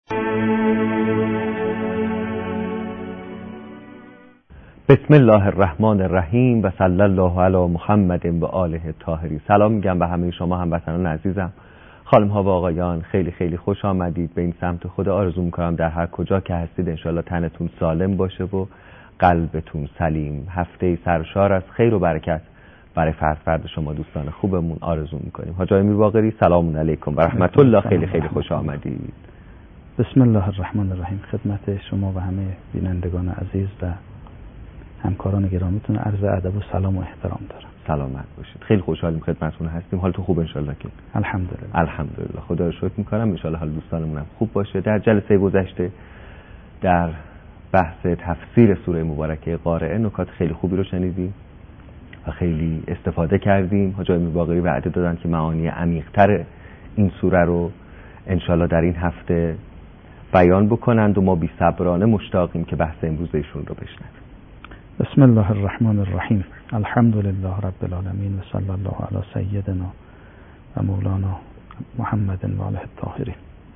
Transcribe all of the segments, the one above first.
بسم الله الرحمن الرحیم و صلی الله علی محمد و آله الطاهرین. سلام میگم به همه شما هموطنان عزیزم، خانم ها و آقایان. خیلی خیلی خوش آمدید به این سمت خدا. آرزو میکنم در هر کجا که هستید انشالله تنتون سالم باشه و قلبتون سلیم. هفته سرشار از خیر و برکت برای فرد شما دوستان خوبمون آرزو میکنیم. حاج امیر باقری سلام علیکم و رحمت الله. خیلی خیلی خوش آمدید. بسم الله الرحمن الرحیم. خدمت شما و همه بینندگان عزیز و همکاران گرامیتون عرض ادب و سلام و احترام دارم. سلامت باشید. خیلی خوشحالیم خدمتتون هستیم. حالتون خوب انشالله؟ که الحمدلله خدا رو شکر میکنم. انشالله حال دوستانمون هم خوب باشه. در جلسه گذشته در بحث تفسیر سوره مبارکه قارعه نکات خیلی خوبی رو شنیدیم و خیلی استفاده کردیم. حاج امیر باقری وعده دادن که معانی عمیق‌تر این سوره رو انشالله در این هفته بیان بکنند و ما بی صبرانه مشتاقیم که بحث امروز ایشون رو بشنویم. بسم الله الرحمن الرحیم. الحمد لله رب العالمین و صلی الله علی سیدنا و مولانا محمد و آله الطاهرین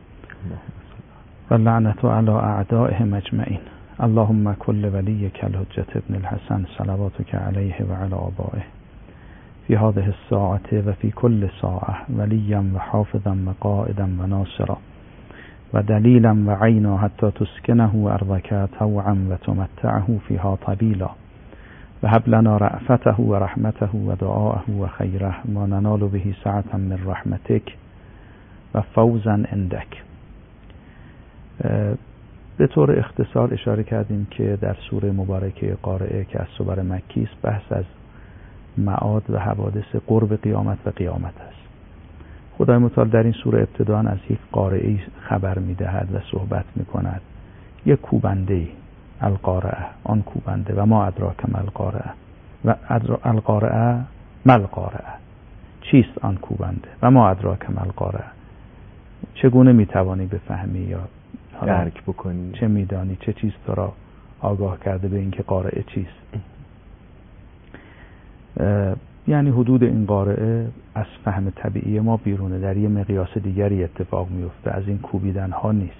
و لعنت علی اعدائهم اجمعین. اللهم کل ولیک الحجة ابن الحسن صلواتک علیه و علی آبائه فی هذه الساعة و فی کل ساعة ولیا و حافظا و قائدا و ناصرا و دلیلا و عینا حتی تسکنه ارضک طوعا و تمتعه فیها طویلا و هب لنا رأفته و رحمته و دعاءه و خیره ما ننال به سعة من رحمتک و فوزا عندک. به طور اختصار اشاره کردیم که در سوره مبارکه قارعه که از سور مکی است بحث از معاد و حوادث قرب قیامت و قیامت است. خدای متعال در این سوره ابتداء از یک قارعه خبر می‌دهد و صحبت می‌کند. یک کوبنده، القارعه، آن کوبنده، و ما ادراک ما القارعه، و القارعه ما القارعه، چیست آن کوبنده و ما ادراک ما القارعه، چگونه می‌توانی بفهمی یا درک بکنی، چه می‌دانی، چه چیز تو را آگاه کرده به اینکه قارعه چیست. یعنی حدود این قارعه از فهم طبیعی ما بیرونه، در یه مقیاس دیگری اتفاق میفته، از این کوبیدن ها نیست.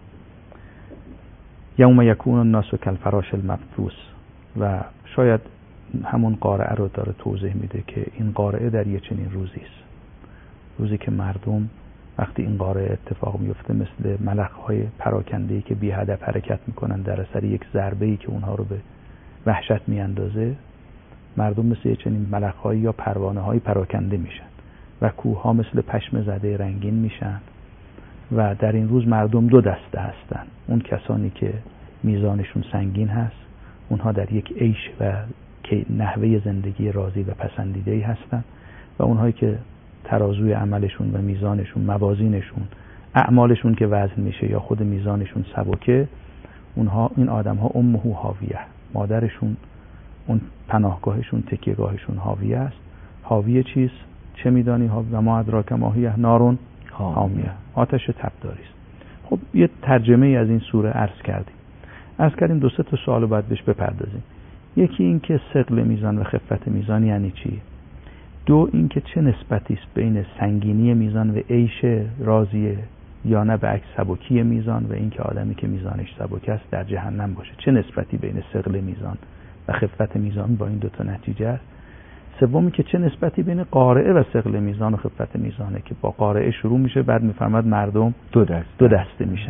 یوم یکون الناس کالفراش المبثوث، و شاید همون قارعه رو داره توضیح میده که این قارعه در یه چنین روزی است، روزی که مردم وقتی این قارعه اتفاق میفته مثل ملخ‌های پراکنده‌ای که بی هدف حرکت میکنن در اثر یک ضربه‌ای که اونها رو به وحشت میاندازه، مردم مثل چنین ملخ‌هایی یا پروانه‌های پراکنده میشن و کوه‌ها مثل پشم زده رنگین میشن. و در این روز مردم دو دسته هستن. اون کسانی که میزانشون سنگین هست، اونها در یک عیش و نحوه زندگی راضی و پسندیده‌ای هستن، و اونهایی که ترازوی عملشون و میزانشون، موازینشون، اعمالشون که وزن میشه یا خود میزانشون سبکه، اونها، این آدم‌ها امه هاویه، مادرشون، اون پناهگاهشون، تکیهگاهشون حاویه است. حاویه چیست؟ چه میدانی؟ و ما ادراک ما هی نارون حامیه، آتش تبداری است. خب یه ترجمه ای از این سوره عرض کردیم. دو سه تا سوال باید بهش بپردازیم. یکی این که ثقل میزان و خفت میزان یعنی چی؟ دو این که چه نسبتی است بین سنگینی میزان و عیش راضیه، یا نه به عکس سبکی میزان و این که آدمی که میزانش سبک است در جهنم باشه. چه نسبتی بین ثقل میزان و خفت میزان با این دو تا نتیجه است. سومی که چه نسبتی بین قارعه و ثقل میزان و خفت میزانه که با قارعه شروع میشه، بعد میفرماد مردم دو دسته میشن.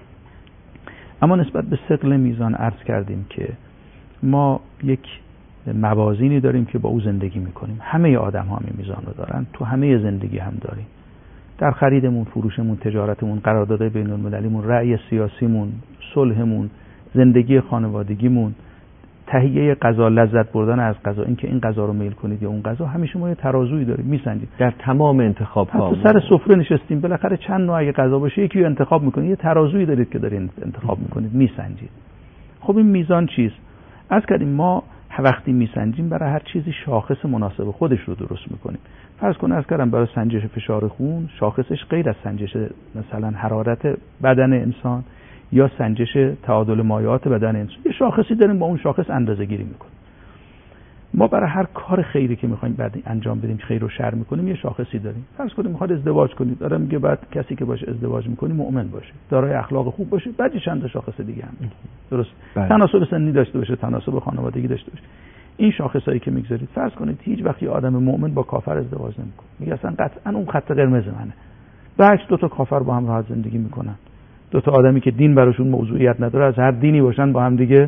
اما نسبت به ثقل میزان عرض کردیم که ما یک موازینی داریم که با او زندگی میکنیم. همه آدم ها همین میزان رو دارن، تو همه زندگی هم داریم، در خریدمون، فروشمون، تجارتمون، قراردادهای بین المللیمون، رأی سیاسیمون، صلحمون، زندگی خانوادگیمون، تهیه غذا، لذت بردن از غذا، این که این غذا رو میل کنید یا اون غذا، همیشه ما یه ترازویی داریم میسنجید. در تمام انتخاب ها حتی سر سفره نشستیم بالاخره چند نوع اگه غذا باشه یکی رو انتخاب میکنید، یه ترازویی دارید که دارید انتخاب میکنید، میسنجید. خب این میزان چیست؟ عرض کردیم ما وقتی میسنجیم برای هر چیزی شاخص مناسب خودش رو درست میکنیم. فرض کن عرض کردم برای سنجش فشار خون شاخصش غیر از سنجش مثلا حرارت بدن انسان یا سنجش تعادل مایعات بدن انسان، یه شاخصی داریم، با اون شاخص اندازه‌گیری میکنیم. ما برای هر کار خیری که میخوایم بعد انجام بدیم، خیر و شر میکنیم، یه شاخصی داریم. فرض کنیم میخواد ازدواج کنید، داره میگه بعد کسی که باشه ازدواج میکنی مؤمن باشه، دارای اخلاق خوب باشه، بعد چند تا شاخص دیگه هم درست تناسب سنی داشته باشه، تناسب خانوادگی داشته باشه. این شاخصایی که میگذارید، فرض کنید هیچ وقت آدم مؤمن با کافر ازدواج نمیکنه، میگه اصلا قطعا اون خط قرمز منه. بعد دو تا کافر با هم راحت زندگی میکنن، دو تا آدمی که دین براشون موضوعیت نداره، از هر دینی باشن با هم دیگه.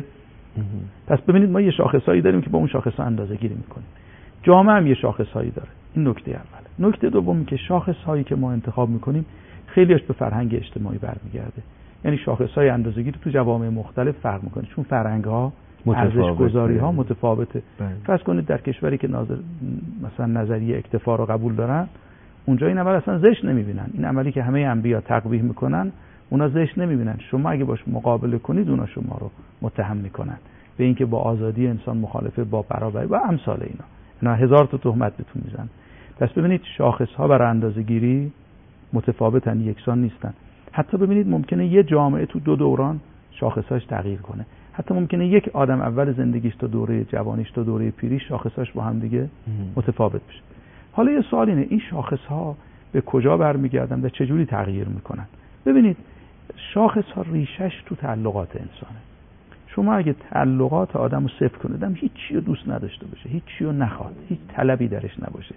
پس ببینید ما یه شاخصایی داریم که با اون شاخصا اندازه‌گیری میکنیم. جامعه هم یه شاخصایی داره. این نکته اول. نکته دومی که شاخصهایی که ما انتخاب میکنیم خیلیش به فرهنگ اجتماعی برمیگرده. یعنی شاخصهای اندازه‌گیری تو جوامع مختلف فرق میکنه، چون فرهنگ‌ها، ارزش‌گذاری‌ها متفاوته. فرض کنید در کشوری که مثلا نظریه اکتفا رو قبول دارن، اونجا این عمل اصلا زشت نمیبینن. این عملی که همه انبیا تقبیح میکنن، اونا زشت نمیبینن. شما اگه باش مقابله کنید، اونا شما رو متهم میکنن به اینکه با آزادی انسان مخالفه، با برابری و امثال اینا هزار تا تهمت بهتون میزنن. پس ببینید شاخص‌ها برای اندازه‌گیری متفاوتن، یکسان نیستن. حتی ببینید ممکنه یه جامعه تو دو دوران شاخصاش تغییر کنه. حتی ممکنه یک آدم اول زندگیش تا دوره جوانیش تا دوره پیریش شاخصاش با هم دیگه متفاوت بشه. حالا یه سوال اینه، این شاخص‌ها به کجا برمیگردن و چجوری تغییر میکنن؟ ببینید شاخص‌ها ریشش تو تعلقات انسانه. شما اگه تعلقات آدم رو صفر کنید، آدم هیچ چی رو دوست نداشته باشه، هیچ چی رو نخواد، هیچ طلبی درش نباشه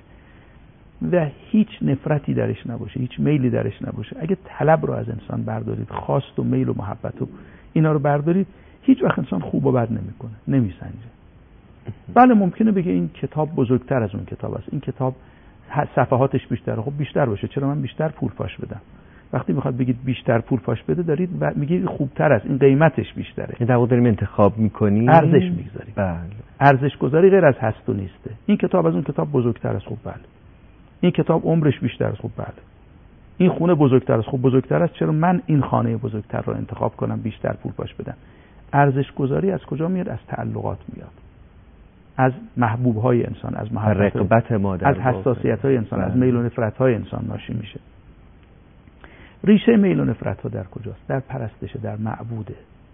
و هیچ نفرتی درش نباشه، هیچ میلی درش نباشه، اگه طلب رو از انسان بردارید، خواست و میل و محبت و اینا رو بردارید، هیچ وقت انسان خوب و بد نمیکنه، نمیسنجه. بله ممکنه بگه این کتاب بزرگتر از اون کتاب است، این کتاب صفحاتش بیشتره، خب بیشتر باشه، چرا من بیشتر پول پاش بدم؟ وقتی میخواد بگید بیشتر پول پاش بده، دارید و میگید خوبتر است، این قیمتش بیشتره. این در واقع داریم انتخاب میکنیم، ارزش میگذاریم. بله. ارزش گذاری غیر از هست و نیسته. این کتاب از اون کتاب بزرگتر است، خب بله. این کتاب عمرش بیشتر است، خب بله. این خونه بزرگتر است، خب بزرگتر است، چرا من این خانه بزرگتر رو انتخاب کنم، بیشتر پول پاش بدم؟ ارزش گذاری از کجا میاد؟ از تعلقات میاد، از محبوب های انسان، از رغبت ما، از حساسیت های انسان، از میل و نفرت های انسان ناشی میشه. ریشه میل و نفرت ها در کجاست؟ در پرستش، در معبوده.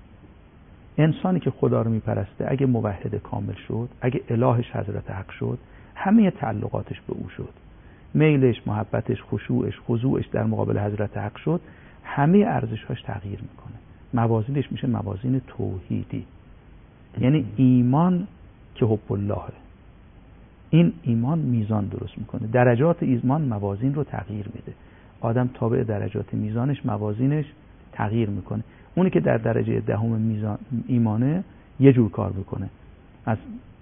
انسانی که خدا رو میپرسته، اگه موحد کامل شد، اگه الهش حضرت حق شد، همه تعلقاتش به او شد، میلش، محبتش، خشوعش، خضوعش در مقابل حضرت حق شد، همه ارزش‌هاش تغییر میکنه. موازینش میشه موازین توحیدی، یعنی ایمان که حب الله. این ایمان میزان درست میکنه، درجات ایمان موازین رو تغییر میده. آدم تابع درجات میزانش، موازینش تغییر میکنه. اونی که در درجه دهم میزان ایمانه یه جور کار میکنه. از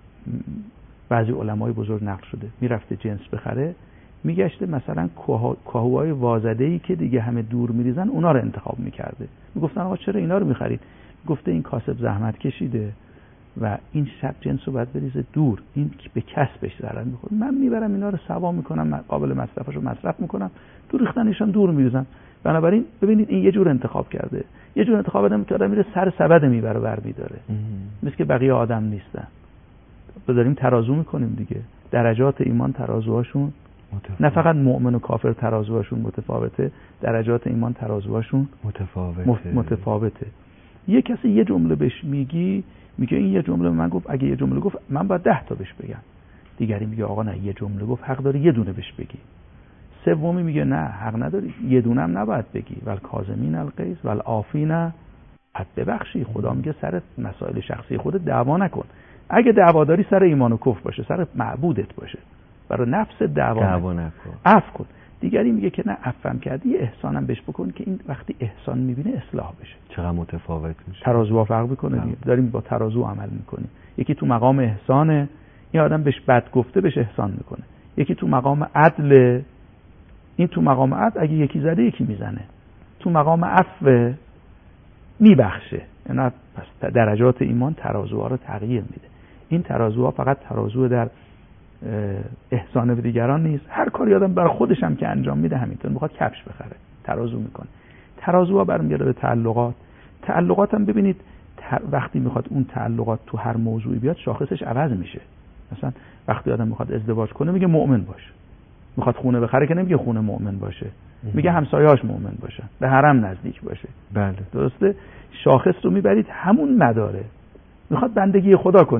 بعضی علمای بزرگ نقل شده، میرفته جنس بخره، میگشته مثلا کاهوهای وازده‌ای که دیگه همه دور میریزن، اونا رو انتخاب میکرده. میگفتن آقا چرا اینا رو میخرید؟ گفته این کاسب زحمت کشیده و این شب جنس رو باید بریزه دور، این به کسبش ضرر میخوره، من میبرم اینا رو سوا میکنم، قابل مصرفش رو مصرف میکنم، دور ریختنشان دور میریزم. بنابراین ببینید این یه جور انتخاب کرده، یه جور انتخاب آدم که آدم میره سر سبد میبره برمیداره، مثل که بقیه آدم نیستن. داریم ترازو میکنیم دیگه، درجات ایمان ترازوهاشون نه فقط مؤمن و کافر ترازوهاشون متفاوته، درجات ایمان ترازوهاشون متفاوته. یه کسی یه جمله بهش میگه این یه جمله من گفت، اگه یه جمله گفت من باید 10 تا بهش بگم. دیگری میگه آقا نه، یه جمله گفت حق داری یه دونه بهش بگی. سومی میگه نه حق نداری، یه دونه هم نباید بگی. ول کاظمین الغیظ ول عافین، حد ببخشی. خدا میگه سر مسائل شخصی خودت دعوا نکن. اگه دعوا داری سر ایمان و کفر باشه، سر معبودت باشه، برای نفس دعوا نکن، عفو کن. دیگری میگه که نه، عفوم کردی احسانم بهش بکن که این وقتی احسان میبینه اصلاح بشه. چقدر متفاوت میشه، ترازوها فرق میکنه. داریم با ترازو عمل میکنیم. یکی تو مقام احسانه، این آدم بهش بد گفته بهش احسان میکنه. یکی تو مقام عدل، این تو مقام عدل اگه یکی زده یکی میزنه. تو مقام عفو میبخشه. یعنی پس درجات ایمان ترازوها رو تغییر میده. این ترازوها فقط ترازو در احسان به دیگران نیست، هر کاری آدم برای خودش هم که انجام میده همینطور. میخواد کفش بخره ترازو میکنه. ترازوها برمیگرده به تعلقات. تعلقات هم ببینید وقتی میخواد اون تعلقات تو هر موضوعی بیاد شاخصش عوض میشه. مثلا وقتی آدم میخواد ازدواج کنه میگه مؤمن باشه، میخواد خونه بخره که نمیگه خونه مؤمن باشه، میگه همسایه‌هاش مؤمن باشن، به حرم نزدیک باشه. بله درسته. شاخص رو میبرید همون مداره. میخواد بندگی خدا کنید،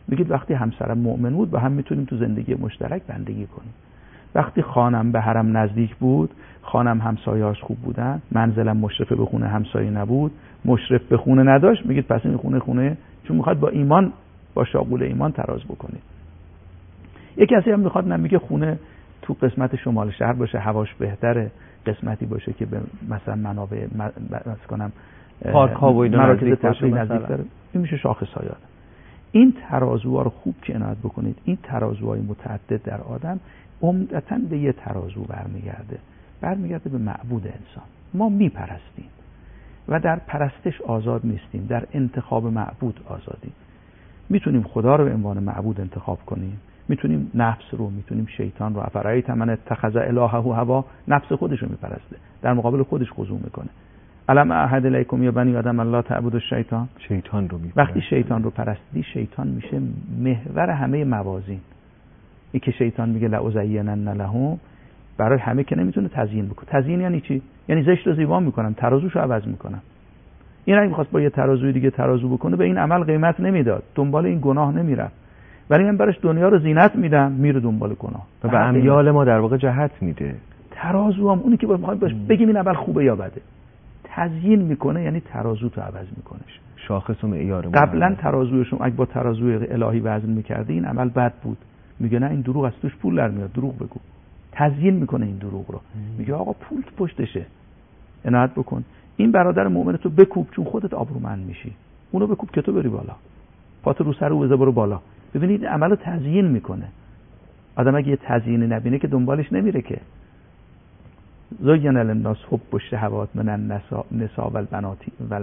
میگید وقتی همسرم مؤمن بود با هم میتونیم تو زندگی مشترک بندگی کنیم. وقتی خانم به حرم نزدیک بود، خانم همسایه‌اش خوب بودن، منزلم مشرف به خونه همسایه نبود، مشرف به خونه نداشت، میگید پس این خونه چون میخواد با ایمان، با شاغول ایمان تراز بکنید. یکی کسی هم میخواد نمیگه خونه تو قسمت شمال شهر باشه، هواش بهتره، قسمتی باشه که به مثلا منابع مثلا پارک ها و اینا مراکز تفریح نزدیک داره، این میشه شاخص‌های آدم. این ترازوها رو خوب که عنایت بکنید. این ترازوهای متعدد در آدم عمدتاً به یه ترازو برمیگرده به معبود انسان. ما میپرستیم و در پرستش آزاد نیستیم، در انتخاب معبود آزادیم. میتونیم خدا رو به عنوان معبود انتخاب کنیم، میتونیم نفس رو، میتونیم شیطان رو. افرایت من اتخذ الهه هوا، نفس خودش رو میپرسته، در مقابل خودش خضوع میکنه. الم اعهد الیکم یا بنی آدم الله تعبدوا الشیطان، شیطان رو میپرسته. وقتی شیطان رو پرستی، شیطان میشه محور همه موازین. این که شیطان میگه لازینن لهم، برای همه که نمیتونه تزیین بکنه. تزیین یعنی چی؟ یعنی زشت رو زیبا میکنم، ترازوشو عوض میکنم. این اگه می‌خواست با یه ترازوی دیگه ترازو بکنه، به این عمل قیمت نمیداد، دنبال این گناه نمیرفت. ولی من براش دنیا رو زینت میدم، میره دنبال گناه و به امیال ما در واقع جهت میده. ترازو هم اونی که باید باش بگیم این عمل خوبه یا بده، تزیین میکنه، یعنی ترازو تو عوض میکنه. شاخص و معیار ما قبلا ترازوشون اگه با ترازوی الهی وزن میکردی، این عمل بد بود، میگه نه این دروغ از توش پول در میاد، دروغ بگو. تزیین میکنه این دروغ رو، میگه آقا پول پشتشه، عنایت بکن. این برادر مؤمن تو بکوب، چون خودت آبرومند میشی. اونو بکوب که تو بری بالا، پاتو رو سر او بذار برو بالا. ببینید عملو تزیین میکنه. آدم اگه یه تزیینی نبینه که دنبالش نمیره که. زین للناس حب الشهوات من النساء والبنات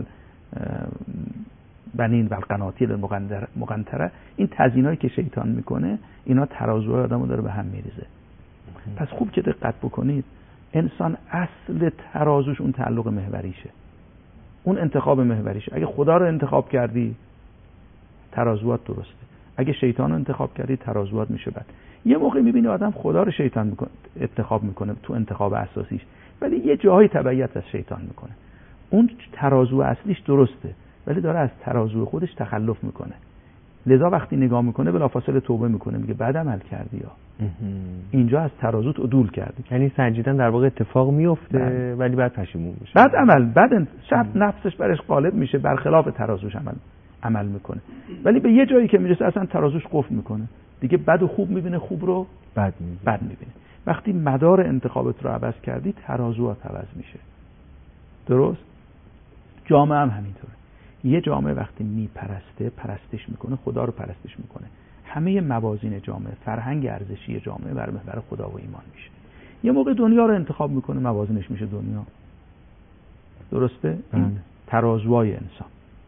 والبنین والقناطیر المقنطره. این تزیینایی که شیطان میکنه، اینا ترازوهای آدمو داره به هم میریزه. پس خوب که دقت بکنید، انسان اصل ترازوش اون تعلق محوریشه، اون انتخاب محوریشه. اگه خدا رو انتخاب کردی، ترازوات درسته. اگه شیطان رو انتخاب کردی، ترازوات میشه بد. یه موقع میبینی آدم خدا رو شیطان انتخاب میکنه تو انتخاب اساسیش، ولی یه جایی تبعیت از شیطان میکنه. اون ترازو اصلیش درسته، ولی داره از ترازو خودش تخلف میکنه. لذا وقتی نگاه میکنه بلافاصله توبه میکنه، میگه بد عمل کردی یا اینجا از ترازوت عدول کردی. یعنی سنجیدن در واقع اتفاق میفته ولی بعد پشیمون میشه. بعد عمل بعد شب نفسش برش غالب میشه، برخلاف ترازوش عمل میکنه. ولی به یه جایی که میرسه اصلا ترازوش قفل میکنه، دیگه بد و خوب میبینه، خوب رو بد میبینه. وقتی مدار انتخابت رو عوض کردی، ترازوات عوض میشه. درست؟ جامعه هم همینطوره. یه جامعه وقتی میپرسته، پرستش میکنه، خدا رو پرستش میکنه، همه موازین جامعه، فرهنگ ارزشی جامعه بر محور خدا و ایمان میشه. یه موقع دنیا رو انتخاب میکنه، موازینش میشه دنیا. درسته؟ این ترازوهای انسان.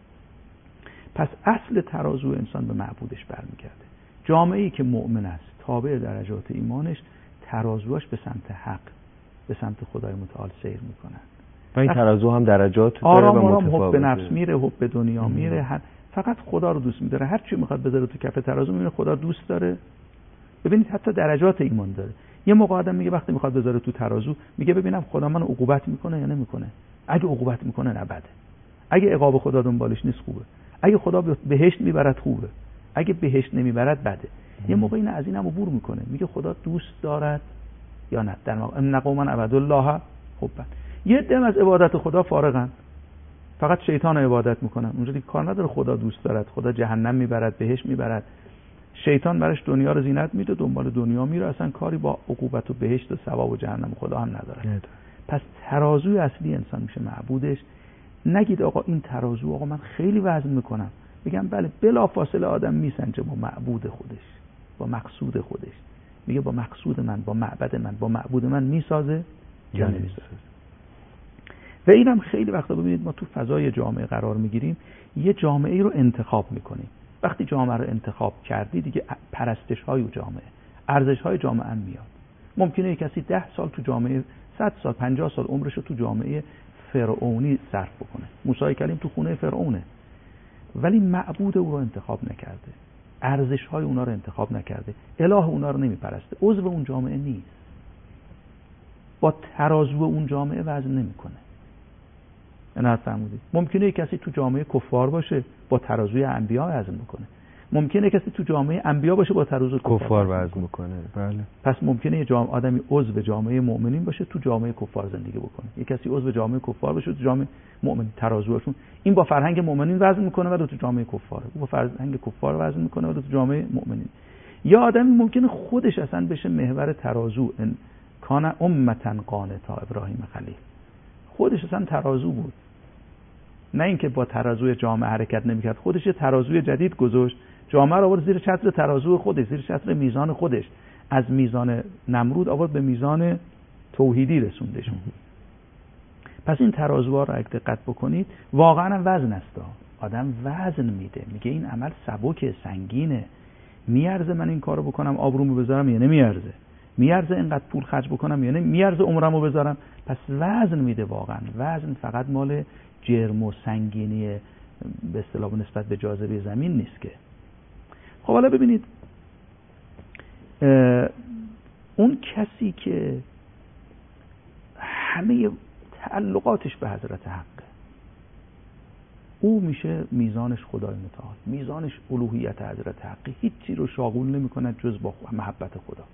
پس اصل ترازو انسان به معبودش برمیگرده. جامعه‌ای که مؤمن است، تابع درجات ایمانش، ترازوهاش به سمت حق، به سمت خدای متعال سیر میکنن. و این ترازو هم درجات داره و متفاوته. حب به نفس میره، حب به دنیا میره، فقط خدا رو دوست می‌داره. هر چی میخواد بذاره تو کف ترازو، میبینه خدا دوست داره. ببینید حتی درجات ایمان داره. یه موقع آدم میگه وقتی میخواد بذاره تو ترازو، میگه ببینم خدا منو عقوبت میکنه یا نمیکنه. اگه عقوبت میکنه نه بده، اگه عقاب خدا دنبالش نیست خوبه، اگه خدا بهشت میبرد خوبه، اگه بهشت نمیبرد بده. یه موقع این از اینم عبور میکنه، میگه خدا دوست دارد یا نه. در واقع ان قوما عبدوا الله حبا. یه دم از عبادت خدا فارغن، فقط شیطان رو عبادت میکنن. اونجا دیگه کار نداره خدا دوست دارد، خدا جهنم میبرد، بهشت میبرد. شیطان براش دنیا رو زینت میده، دنبال دنیا میره، اصلا کاری با عقوبت و بهشت و ثواب و جهنم خدا هم نداره. پس ترازوی اصلی انسان میشه معبودش. نگید آقا این ترازو، آقا من خیلی وزن میکنم. بگم بله، بلافاصله آدم میسنجه با معبود خودش، با مقصود خودش. میگه با مقصود من، با معبد من، با معبود من میسازه یا نمیسازه. و اینم خیلی وقتا ببینید ما تو فضای جامعه قرار میگیریم، یه جامعه رو انتخاب میکنیم. وقتی جامعه رو انتخاب کردی، دیگه پرستش های جامعه، ارزش های جامعه هم میاد. ممکنه یک کسی 10 سال تو جامعه، 100 سال، 50 سال عمرش رو تو جامعه فرعونی صرف بکنه. موسی کلیم تو خونه فرعونه، ولی معبود او رو انتخاب نکرده، ارزش های اونا رو انتخاب نکرده، اله اونا رو نمیپرسته، عضو اون جامعه نیست، با ترازو اون جامعه وزن نمیکنه. اینا فهمیدید؟ ممکنه یک کسی تو جامعه کفار باشه، با ترازوی انبیا وزن بکنه. ممکنه کسی تو جامعه انبیا باشه با ترازو کفار وزن بکنه. بله. پس ممکنه یه آدمی عضو جامعه مؤمنین باشه تو جامعه کفار زندگی بکنه. یه کسی عضو جامعه کفار باشه تو جامعه مؤمن، ترازوشون این با فرهنگ مؤمنین وزن میکنه ولی تو جامعه کفاره. با فرهنگ کفار وزن میکنه ولی تو جامعه مؤمنین. یا آدمی ممکنه خودش اصلا بشه محور ترازو. کان امتا قانتا ابراهیم خلیل. خودش اصلا ترازو بود. نه اینکه با ترازوی جامعه حرکت نمیکرد، خودش یه ترازوی جدید گذاشت، جامعه رو آورد زیر چتر ترازو خودش، زیر چتر میزان خودش، از میزان نمرود آورد به میزان توحیدی رسوندشون. پس این ترازوها رو اگه دقت بکنید واقعا وزن است. آدم وزن میده، میگه این عمل سبکه، سنگینه، میارزه من این کارو بکنم، آبرومو بذارم یا نمیارزه، میارزه اینقدر پول خرج بکنم یا نمیارزه عمرمو بذارم. پس وزن میده. واقعا وزن فقط مال جرم و سنگینی به اصطلاح نسبت به جاذبه زمین نیست که. خب حالا ببینید اون کسی که همه تعلقاتش به حضرت حقه، او میشه میزانش خدای متعال، میزانش الوهیت حضرت حقه، هیچی رو شاغول نمی کند جز با محبت خدا.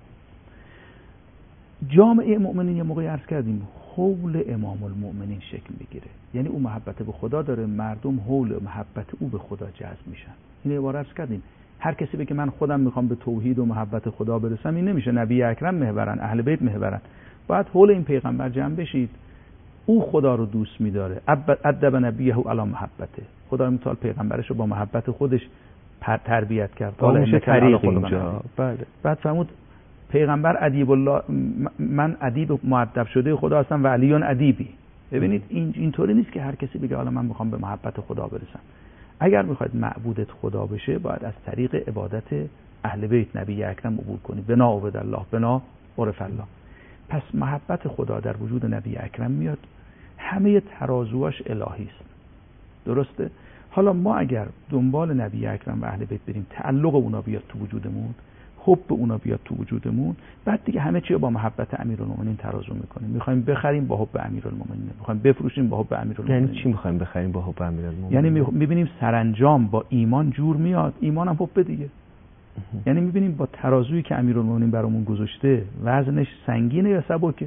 جامعه مؤمنین یه موقعی عرض کردیم حول امام المؤمنین شکل میگیره، یعنی او محبت به خدا داره، مردم حول محبت او به خدا جذب میشن. این عبارت عرض کردیم هر کسی بگه من خودم میخوام به توحید و محبت خدا برسم، این نمیشه. نبی اکرم محورن، اهل بیت محورن، باید حول این پیغمبر جمع بشید. او خدا رو دوست می‌داره، ادب نبیه علی محبته، خدای متعال پیغمبرش رو با محبت خودش تربیت کرد. حالا میشه طریق اینجا. بله. بعد فرمود پیغمبر ادیب الله، من ادیب مؤدب شده خدا هستم و علیون ادیبی. ببینید اینطوری نیست که هر کسی بگه حالا من میخوام به محبت خدا برسم. اگر میخواید معبودت خدا بشه باید از طریق عبادت اهل بیت نبی اکرم عبور کنی. بنا عبد الله بنا عرف الله. پس محبت خدا در وجود نبی اکرم میاد، همه ترازوهاش الهی است. درسته؟ حالا ما اگر دنبال نبی اکرم و اهل بیت بریم، تعلق اونا بیاد تو وجودمون، حب اونا بیاد تو وجودمون، بعد دیگه همه چی رو با محبت امیرالمومنین ترازو میکنیم. میخوایم بخریم با حب امیرالمومنین، میخوایم بفروشیم با حب امیرالمومنین. یعنی چی میخوایم بخریم با حب امیرالمومنین؟ یعنی میبینیم سرانجام با ایمان جور میاد، ایمان هم حب دیگه. یعنی میبینیم با ترازویی که امیرالمومنین برامون گذاشته وزنش سنگینه یا سبکه.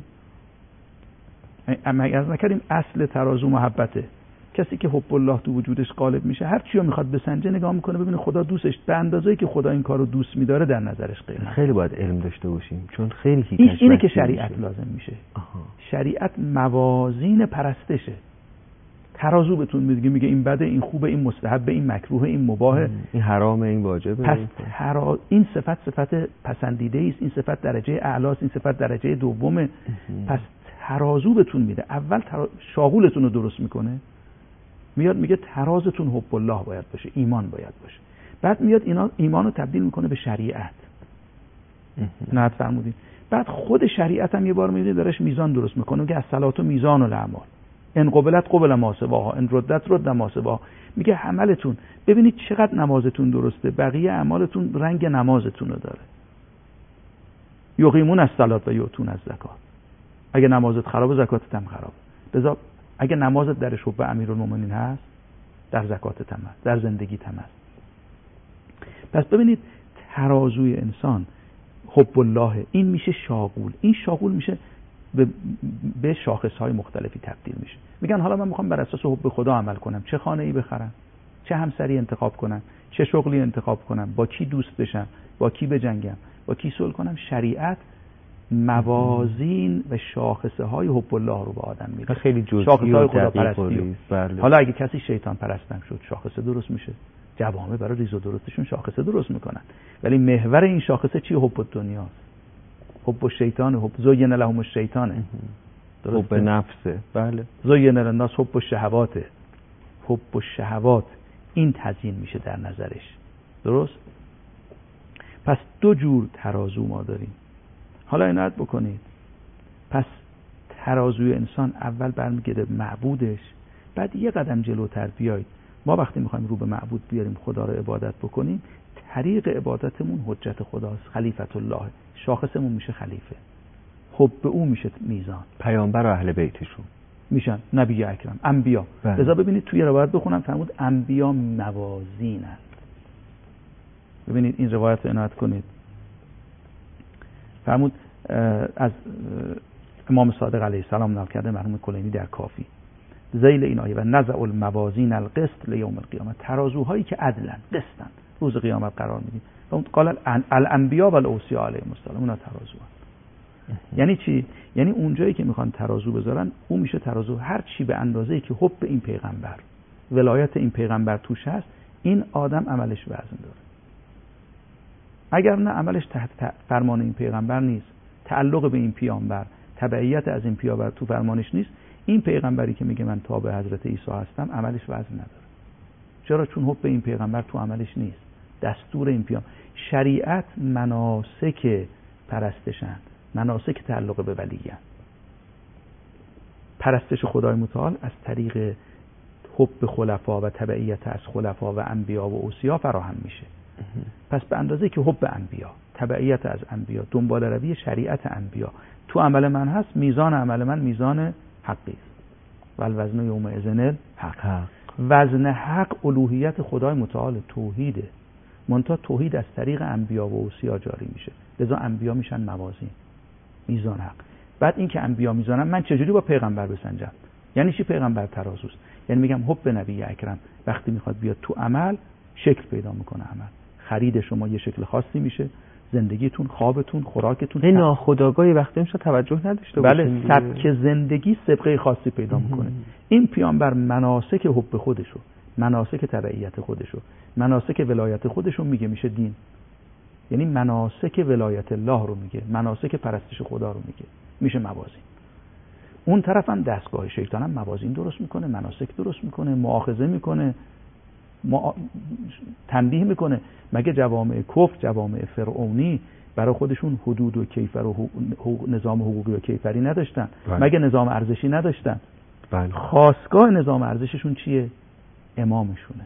اما از نکردیم اصل ترازو محبته. کسی که حب الله تو وجودش غالب میشه، هر چی رو میخواد بسنجه نگاه میکنه ببینه خدا دوستش به اندازه‌ای که خدا این کارو دوست می‌داره در نظرش قیمت. خیلی باید علم داشته باشیم چون خیلی اینه که شریعت لازم میشه. شریعت موازین پرستشه. ترازو بهتون میگه این بده، این خوبه، این مستحبه، این مکروه، این مباهه، این حرامه، این واجبه. پس این صفت پسندیده است، این صفت درجه اعلی است، این صفت درجه دومه. پس ترازو بهتون میده. اول شاغولتون رو درست میکنه، میاد میگه ترازتون حب الله باید باشه، ایمان باید باشه. بعد میاد ایمان رو تبدیل میکنه به شریعت. نه فرمودین. بعد خود شریعت هم یه بار میاد درش میزان درست میکنه، میگه الصلاه میزان الاعمال، ان قبلت قبل ما سواها، ان ردت رد ما سواها. میگه عملتون ببینید چقدر نمازتون درسته، بقیه اعمالتون رنگ نمازتون رو داره. یقیمون الصلاه و یؤتون الزکات. اگه نمازت خرابه زکاتت هم خرابه. لذا اگه نمازت درش حب امیرالمومنین هست، در زکاتت هم هست، در زندگیت هم هست. پس ببینید ترازوی انسان حب الله، این میشه شاغول. این شاغول میشه به شاخصهای مختلفی تبدیل میشه. میگن حالا من میخوام بر اساس حب خدا عمل کنم، چه خانه‌ای بخرم، چه همسری انتخاب کنم، چه شغلی انتخاب کنم، با کی دوست بشم، با کی بجنگم، با کی صلح کنم. شریعت موازین و شاخصه های حب الله رو به آدم میده. خیلی جزئی و دقیق. حالا اگه کسی شیطان پرستم شد، شاخصه درست میشه. جوامع برای ریز و درستشون شاخصه درست میکنن، ولی محور این شاخصه چیه؟ حب دنیاست، حب شیطان، حب زین لهم الشیطان، حب نفسه. بله. زین للناس حب الشهوات، حب الشهوات این تزیین میشه در نظرش. درست؟ پس دو جور ترازو ما داریم. حالا عنایت بکنید. پس ترازوی انسان اول برمیگرده معبودش، بعد یه قدم جلوتر بیایید. ما وقتی میخوایم رو به معبود بیاریم، خدا رو عبادت بکنیم، طریق عبادتمون حجت خداست، خلیفت الله. شاخصمون میشه خلیفه، حب او میشه میزان، پیامبر و اهل بیتشون میشن نبی اکرم، انبیا. لذا ببینید توی روایت بخونم فرمود انبیا موازینند. ببینید این روایت رو عنایت کنید. فرمود از امام صادق علیه السلام نقل کرده مرحوم کلینی در کافی ذیل این آیه و نزع الموازین القسط لیوم القیامه، ترازوهایی که عدلن قسطن روز قیامت قرار میدیم. قال الانبیاء و الاوصیاء علیهم السلام اونا ترازوان. یعنی چی؟ یعنی اونجایی که میخوان ترازو بذارن اون میشه ترازو. هر چی به اندازه‌ای که حب این پیغمبر، ولایت این پیغمبر توش هست، این آدم عملش وزن داره. اگر نه عملش تحت فرمان این پیغمبر نیست، تعلق به این پیامبر، تبعیت از این پیامبر تو فرمانش نیست، این پیغمبری که میگه من تابع حضرت عیسی هستم عملش وزن نداره. چرا؟ چون حب این پیغمبر تو عملش نیست. دستور این پیام، شریعت مناسک پرستشن، مناسک تعلق به ولیان. پرستش خدای متعال از طریق حب خلفا و تبعیت از خلفا و انبیا و اوصیا فراهم میشه. پس به اندازه که حب انبیا، تبعیت از انبیا، دنبال روی شریعت انبیا تو عمل من هست، میزان عمل من میزان حقی است. والوزن یومئذ الحق. وزن حق الوهیت خدای متعال، توحیده. منتها توحید از طریق انبیا و اوصیا جاری میشه، لذا انبیا میشن موازین، میزان حق. بعد این که انبیا میزانن، من چجوری با پیغمبر بسنجم؟ یعنی چی پیغمبر ترازوست؟ یعنی میگم حب نبی اکرم وقتی میخواد بیاد تو عمل شکل پیدا میکنه. عمل خرید شما یه شکل خاصی میشه، زندگیتون، خوابتون، خوراکتون این ناخودآگاهی وقتی میشه توجه نداشته باشین. بله، سبک زندگی سابقه خاصی پیدا میکنه. این پیامبر مناسک حب خودشو، مناسک تبعیت خودشو، مناسک ولایت خودشو میگه میشه دین. یعنی مناسک ولایت الله رو میگه، مناسک پرستش خدا رو میگه، میشه موازین. اون طرف هم دستگاه شیطان هم موازین درست میکنه، مناسک درست میکنه، مؤاخذه میکنه، تنبیه میکنه. مگه جوامع کفر، جوامع فرعونی برای خودشون حدود و کیفر و نظام حقوقی و کیفری نداشتن؟ مگه نظام ارزشی نداشتن؟ خاستگاه نظام ارزششون چیه؟ امامشونه،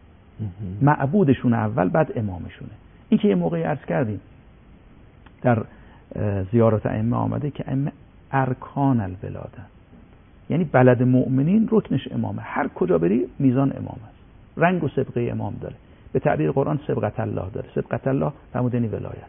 معبودشون اول، بعد امامشونه. این که یه موقعی عرض کردیم در زیارت ائمه آمده که ائمه ارکان الولاده، یعنی بلد مؤمنین رکنش امامه. هر کجا بری میزان امام است، رنگ و سبقه امام داره. به تعبیر قرآن سبقت الله داره. سبقت الله فرمودنی ولایت،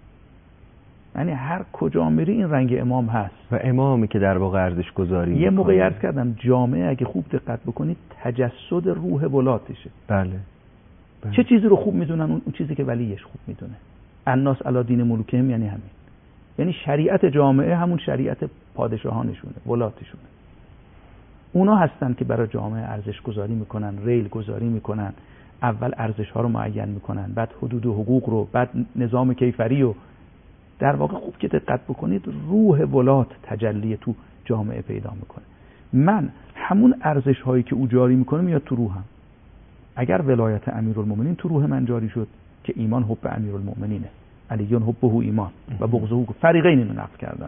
یعنی هر کجا میری این رنگ امام هست و امامی که در واقع ارزش گذاری. یه موقعی عرض کردم جامعه اگه خوب دقت بکنید تجسد روح ولاتشه. بله. چه چیزی رو خوب میدونن؟ اون چیزی که ولیش خوب میدونه. الناس علی دین ملوکهم، یعنی همین. یعنی شریعت جامعه همون شریعت پادشاهانشونه، ولاتشونه. اونا هستن که برای جامعه ارزش گذاری میکنن، ریل گذاری میکنن، اول ارزش ها رو معین میکنن، بعد حدود و حقوق رو، بعد نظام کیفری رو. در واقع خوب که دقت بکنید روح ولات تجلی تو جامعه پیدا میکنه. من همون ارزش هایی که او جاری میکنه میاد تو روحم. اگر ولایت امیرالمومنین تو روح من جاری شد که ایمان حب امیرالمومنینه، علیون حبه ایمان و بغضه فریقین اینو نقل کردن.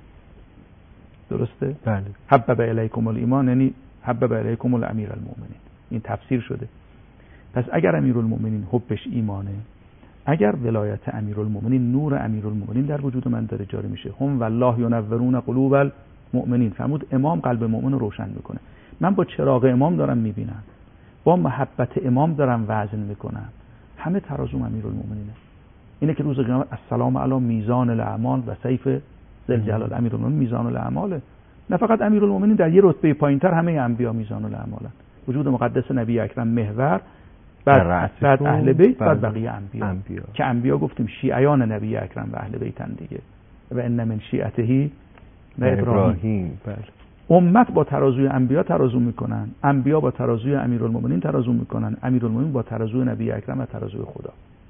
درسته؟ بله. حبب الیکم الایمان یعنی حبب الیکم الامیرالمومنین. این تفسیر شده. پس اگر امیرالمومنین حبش ایمانه، اگر ولایت امیرالمومنین، نور امیرالمومنین در وجود من داره جاری میشه، هم والله ینورون قلوب المؤمنین. فرمود امام قلب مؤمن رو روشن میکنه. من با چراغ امام دارم میبینم، با محبت امام دارم وزن میکنم. همه ترازوم امیرالمومنینه. اینه که روز قیامت السلام علی میزان الاعمال و سیف ذل جلال. امیرالمومنین میزان الاعماله. نه فقط امیرالمومنین، در یه رتبه پایینتر همه انبیا میزان الاعمالن. وجود مقدس نبی اکرم محور، بعد اهل بیت، بعد بقیه انبیا. که انبیا گفتیم شیعیان نبی اکرم و اهل بیتن دیگه. و ان من شیعته و ابراهیم. بله. امت با ترازوی انبیا ترازو میکنن، انبیا با ترازوی امیرالمومنین ترازو میکنن، امیرالمومنین با ترازوی نبی اکرم و ترازوی خدا.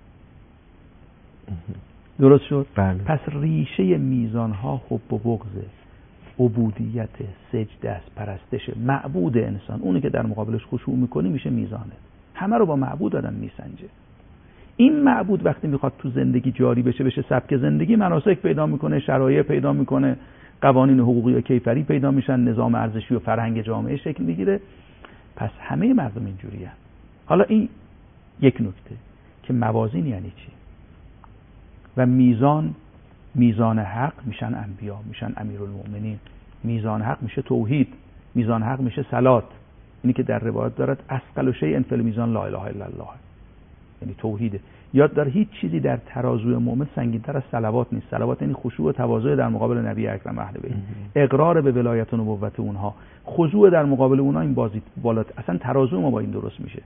درست شد؟ بله. پس ریشه میزان ها حب و بغض، عبودیت، سجده است، پرستش معبود انسان. اونی که در مقابلش خشوع میکنی میشه میزانه. همه رو با معبود آدم میسنجه. این معبود وقتی میخواد تو زندگی جاری بشه سبک زندگی، مناسک پیدا میکنه، شرایع پیدا میکنه، قوانین حقوقی و کیفری پیدا میشن، نظام ارزشی و فرهنگ جامعه شکل میگیره. پس همه مردم اینجوریه. حالا این یک نکته که موازین یعنی چی؟ و میزان حق میشن انبیا، میشن امیرالمومنین. میزان حق میشه توحید، میزان حق میشه صلات. اینی که در روایت دارد اثقل شیء فی المیزان لا اله الا الله، یعنی توحیده. یاد داره هیچ چیزی در ترازوی مؤمن سنگین‌تر از صلوات نیست. صلوات یعنی خشوع و تواضع در مقابل نبی اکرم اهل بیت، اقرار به ولایت و نبوت اونها، خضوع در مقابل اونها. این بازی بالات اصلا ترازو ما با این درست میشه.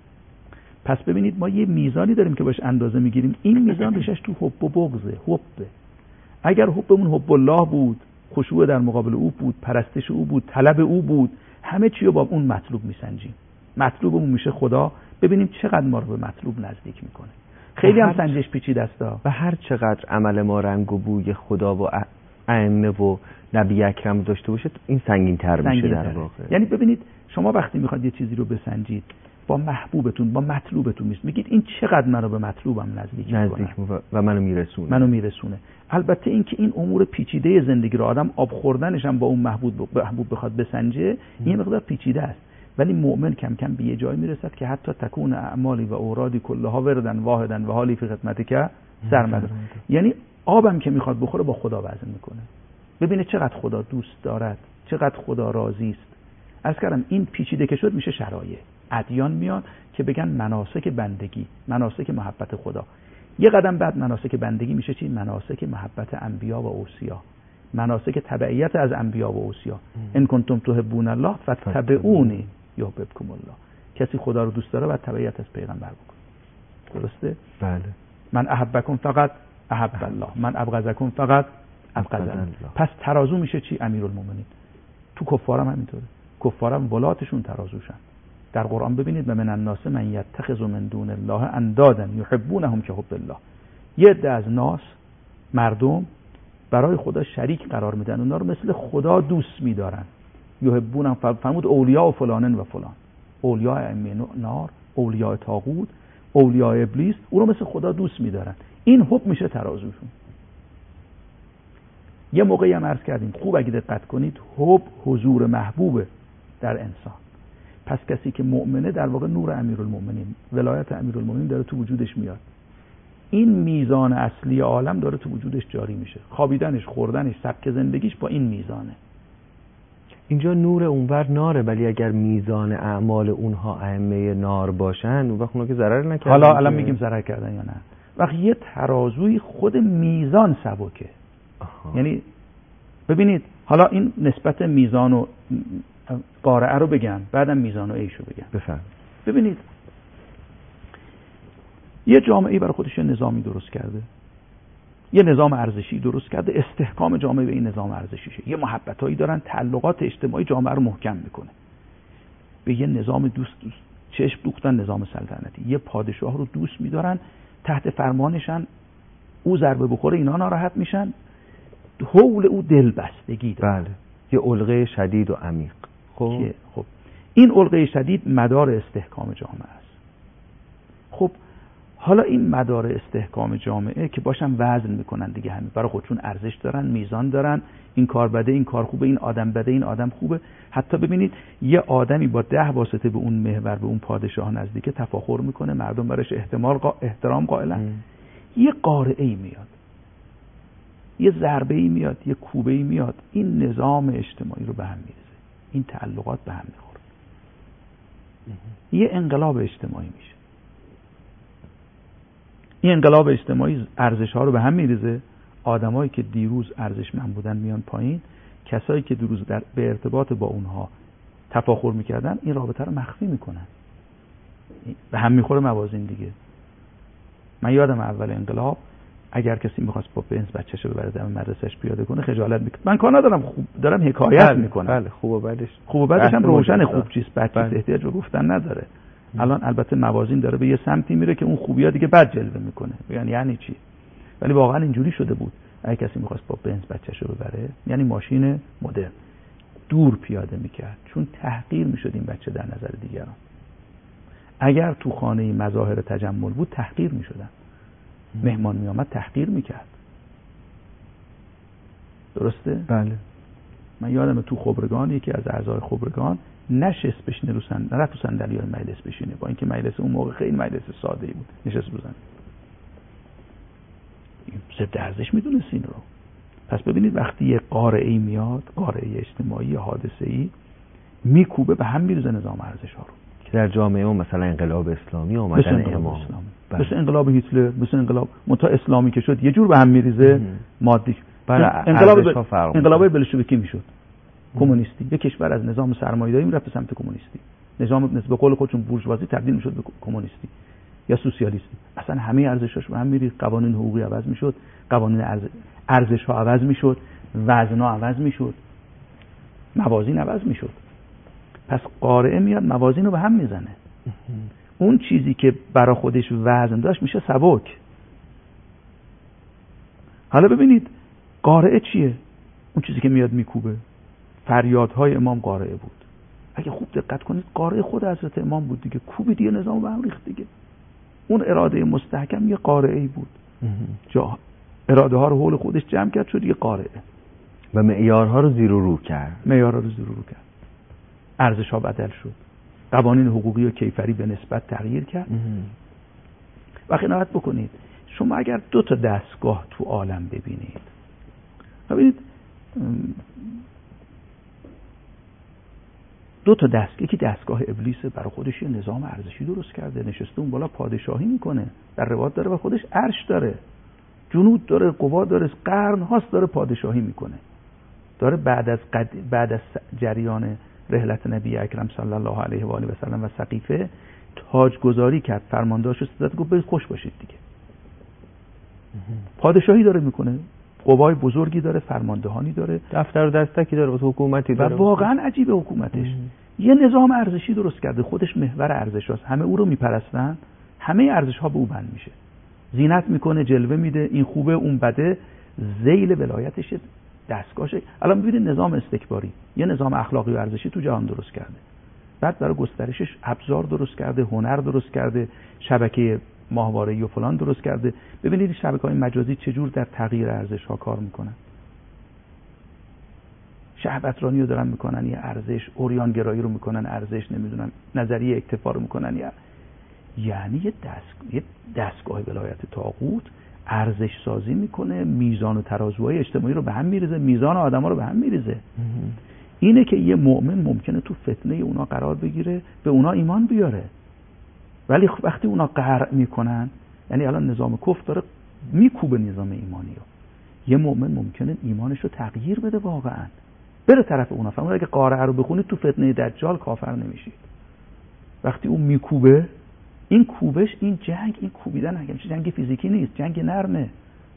پس ببینید ما یه میزانی داریم که باش اندازه میگیریم. این میزان ریشش تو حب و بغضه. حبه، اگر حبمون حب الله بود، خشوع در مقابل او بود، پرستش او بود، طلب او بود، همه چی رو با اون مطلوب میسنجیم. مطلوبمون میشه خدا. ببینیم چقدر ما رو به مطلوب نزدیک میکنه. خیلی هم سنجش پیچیده است. و هر چقدر عمل ما رنگ و بوی خدا و ائمه و نبی اکرم داشته باشه، این سنگین‌تر میشه در واقع. یعنی ببینید شما وقتی میخواد یه چیزی رو بسنجید، با محبوبتون، با مطلوبتون میگید این چقدر منو به مطلوبم نزدیک میکنه و منو میرسونه. البته اینکه این امور پیچیده زندگی رو آدم آب خوردنش هم با اون محبوب بخواد بسنجه، این مقدار پیچیده است. ولی مؤمن کم کم به یه جای میرسد که حتی تکون اعمالی و اورادی کلها وردن واحدن و حالی فی خدمتی که سرمد. یعنی آبم که میخواد بخوره با خدا وزن میکنه. ببینه چقدر خدا دوست دارد، چقدر خدا راضی است. عرض کردم این پیچیده که شد میشه شرایع. ادیان میاد که بگن مناسک بندگی، مناسک محبت خدا. یه قدم بعد مناسک بندگی میشه چی؟ مناسک محبت انبیا و اوصیا، مناسک تبعیت از انبیا و اوصیا. ان کنتم تحبون الله فاتبعونی یحببکم الله. کسی خدا رو دوست داره باید تبعیت از پیغمبر بکنه. درسته؟ بله. من احبکم فقط احب الله، من ابغضکم فقط ابغض الله. پس ترازو میشه چی؟ امیرالمومنین. تو کفارم همینطوره. کفارم ولاتشون ترازوشن. در قرآن ببینید و من الناس من یتخذ من دون الله اندادا یحبونهم که حب الله. یه عده از ناس مردم برای خدا شریک قرار میدن، اونا رو مثل خدا دوست میدارن. یحبونهم فرمود اولیاء و فلانن و فلان، اولیاء ائمه نار، اولیاء طاغوت، اولیاء ابلیس، او رو مثل خدا دوست میدارن. این حب میشه ترازوشون. یه موقعی هم عرض کردیم خوب اگه دقت کنید، حب حضور محبوبه در انسان. پس کسی که مؤمنه در واقع نور امیرالمومنین، ولایت امیرالمومنین داره تو وجودش میاد. این میزان اصلی عالم داره تو وجودش جاری میشه. خوابیدنش، خوردنش، سبک زندگیش با این میزانه. اینجا نور اونور ناره، ولی اگر میزان اعمال اونها ائمه نار باشن اون وقت اونا که ضرر نکردن. حالا الان میگیم ضرر کردن یا نه. وقتی یه ترازوی خود میزان سبکه. یعنی ببینید حالا این نسبت میزان و قارعه رو بگم، بعدم میزان و عیش رو بگم. بفهم. ببینید یه جامعه برای خودش نظامی درست کرده، یه نظام ارزشی درست کرده، استحکام جامعه به این نظام ارزشیشه. یه محبتایی دارن، تعلقات اجتماعی جامعه رو محکم میکنه. به یه نظام دوست چشم دوختن، نظام سلطنتی. یه پادشاه رو دوست میدارن، تحت فرمانشن، او ضربه بخوره اینا ناراحت میشن، حول او دلبستگی داره. بله. یه علقه شدید و عمیق. خب این علقه شدید مدار استحکام جامعه است. خب حالا این مدار استحکام جامعه که باشن وزن میکنن دیگه، همین برای خودشون ارزش دارن، میزان دارن، این کار بده، این کار خوبه، این آدم بده، این آدم خوبه. حتی ببینید یه آدمی با 10 واسطه به اون محور، به اون پادشاه نزدیکه، تفاخر میکنه، مردم براش احترام قائلن. یه قارعه‌ای میاد، یه ضربه‌ای میاد، یه کوبه‌ای میاد، این نظام اجتماعی رو به هم میریزه، این تعلقات به هم میخوره، یه انقلاب اجتماعی میشه. این انقلاب اجتماعی ارزش‌ها رو به هم میریزه. آدمایی که دیروز ارزشمند بودن میان پایین، کسایی که دیروز به ارتباط با اونها تفاخر میکردن این رابطه رو مخفی میکنن، به هم میخوره موازین دیگه. من یادم اول انقلاب اگر کسی میخواست با بنز بچه‌شو ببره دم مدرسه‌اش پیاده کنه خجالت میکرد. من کار ندارم، خوب دارم حکایت میکنم. بله خوب و بعدش هم روشن خوب چیست، بد چیست، احتیاج به گفتن نداره. الان البته موازین داره به یه سمتی میره که اون خوبی‌ها دیگه بد جلوه میکنه. یعنی چی؟ ولی واقعا اینجوری شده بود اگه کسی میخواست با بنز بچه‌شو ببره، یعنی ماشین مدرن، دور پیاده میکرد، چون تحقیر میشد این بچه در نظر دیگران. اگر تو خانه مظاهر تجمل بود تحقیر میشدن، مهمان میامد تحقیر میکرد. درسته؟ بله. من یادم تو خبرگان یکی از اعضای خبرگان نشست بشینه رو رفت تو صندلی های مجلس بشینه، با اینکه مجلس اون موقع خیلی مجلس ساده‌ای بود، نشست رو صندلی. ضد ارزش میدونست این رو. پس ببینید وقتی یه قارعه‌ای میاد، قارعه اجتماعی، حادثه‌ای، میکوبه به هم میریزه نظام ارزش‌ها رو که در جامعه ما مثلا انقلاب اسلامی اومدن امام مثل انقلاب هیتلر، مثل انقلاب اسلامی که شد یه جور به هم میریزه مادی. انقلاب بلشویکی میشد کمونیستی. یک کشور از نظام سرمایه‌داری میرفت به سمت کمونیستی، نظام به قول خودشون بورژوازی تبدیل میشد به کمونیستی یا سوسیالیستی. اصلا همه ارزش‌هاش به هم میریخت، قوانین حقوقی عوض میشد، قوانین ارزش‌ها عوض میشد، وزن‌ها عوض میشد، موازین عوض میشد. پس قارعه میاد موازین رو به هم میزنه. اون چیزی که برای خودش وزن داشت میشه سبک. حالا ببینید قارعه چیه؟ اون چیزی که میاد میکوبه. فریادهای امام قارعه بود. اگه خوب دقت کنید قارعه خود حضرت امام بود دیگه. کوبید دیگه نظام به هم ریخت دیگه. اون اراده مستحکم یه قارعه‌ای بود. جا اراده ها رو حول خودش جمع کرد شد یه قارعه و معیارها رو زیر و رو کرد. ارزش‌ها بدل شد. قوانین حقوقی و کیفری به نسبت تغییر کرد. و قناعت بکنید شما اگر 2 تا دستگاه تو عالم ببینید 2 تا دستگاه، یکی دستگاه ابلیس برای خودش یه نظام ارزشی درست کرده، نشسته اون بالا پادشاهی میکنه، در روات داره و خودش عرش داره، جنود داره، قوا داره، قرن هاست داره پادشاهی میکنه، داره بعد از جریان رحلت نبی اکرم صلی الله علیه و آله و سلم و سقیفه تاجگذاری کرد، فرماندهاشو صدت گفت برید خوش باشید دیگه. پادشاهی داره میکنه، قوای بزرگی داره، فرماندهانی داره، دفتر و دستکی داره، حکومتی داره و واقعا عجیبه حکومتش. یه نظام ارزشی درست کرده، خودش محور ارزش‌هاست، همه او رو میپرستن، همه ارزش‌ها به او بند میشه، زینت میکنه، جلوه میده، این خوبه اون بده، ذیل ولایتش دستگاهشه. الان ببینید نظام استکباری یه نظام اخلاقی و ارزشی تو جهان درست کرده، بعد برای گسترشش ابزار درست کرده، هنر درست کرده، شبکه ماهواره‌ای و فلان درست کرده. ببینید شبکه‌های مجازی چجور در تغییر ارزش‌ها کار میکنن. شهوترانی رو دارن میکنن یه ارزش، اوریان گرایی رو میکنن ارزش، نمیدونم نظریه اکتفا رو میکنن یعنی یه دستگاه ولایت طاغوت ارزش سازی میکنه، میزان و ترازوهای اجتماعی رو به هم میریزه، میزان آدما رو به هم میریزه. اینه که یه مؤمن ممکنه تو فتنه اونا قرار بگیره، به اونا ایمان بیاره، ولی وقتی اونا قهر میکنن، یعنی الان نظام کفر داره میکوبه نظام ایمانی رو، یه مؤمن ممکنه ایمانش رو تغییر بده، واقعا بره طرف اونا. فرمود اگه قارعه رو بخونید تو فتنه دجال کافر نمیشید. وقتی اون میکوبه، این کوبش، این جنگ، این کوبیدن اگه جنگ فیزیکی نیست، جنگ نرمه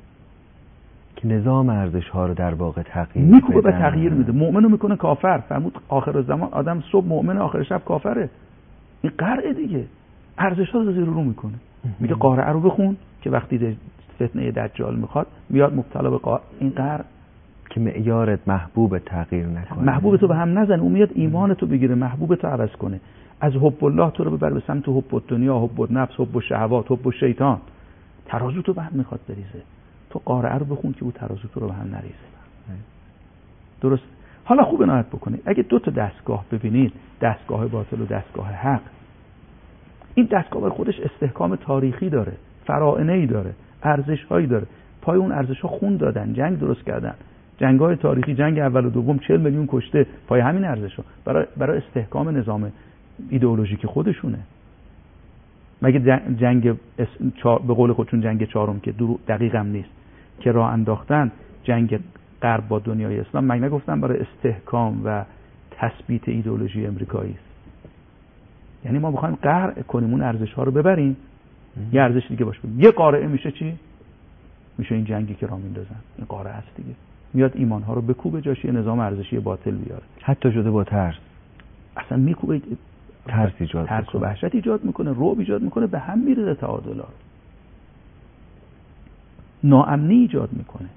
که نظام ارزش ها رو در واقع تغییر میکوبه و تغییر میده. مؤمنو میکنه کافر. فرمود آخر زمان آدم صبح مؤمن، آخر شب کافره. این قرعه دیگه، ارزش ها رو زیر رو میکنه. میگه قارعه رو بخون که وقتی فتنه دجال میخواد میاد مبتلا به این قرع که معیارت محبوب تغییر نکنه، محبوب تو به هم نزنه، اون میاد ایمان تو بگیره، محبوب تو عوض کنه، از حب الله تو رو ببر به سمت حب دنیا، حب نفس، حب شهوات، حب شیطان. ترازو تو به هم میخواد بریزه. تو قارعه رو بخون که او ترازو تو رو به هم نریزه. درست. حالا خوب عنایت بکنید، اگه 2 تا دستگاه ببینید، دستگاه باطل و دستگاه حق، این دستگاه بر خودش استحکام تاریخی داره، فرائنه‌ای داره، ارزش‌هایی داره. پای اون ارزش‌ها خون دادن، جنگ درست کردن، جنگ‌های تاریخی، جنگ اول و دوم 40 میلیون کشته پای همین ارزش‌ها، برای استحکام نظام ایدئولوژیک خودشونه. مگه جنگ به قول خودشون جنگ 4 که دقیقم نیست که راه انداختن، جنگ غرب با دنیای اسلام، مگه نگفتن برای استحکام و تثبیت ایدئولوژی امریکایی است؟ یعنی ما می‌خوایم قهر کنیم، اون ارزش‌ها رو ببریم، یه ارزش دیگه باشه. یه قارعه میشه چی؟ میشه این جنگی که راه میندازن. این قارعه است دیگه. میاد ایمان‌ها رو بکوبه، جاش یه نظام ارزشی باطل بیاره. حتی شده با ترس. اصلا میکوبه، ترس و وحشت ایجاد میکنه، رعب ایجاد میکنه، به هم میریزه تعادل‌ها، ناامنی ایجاد میکنه.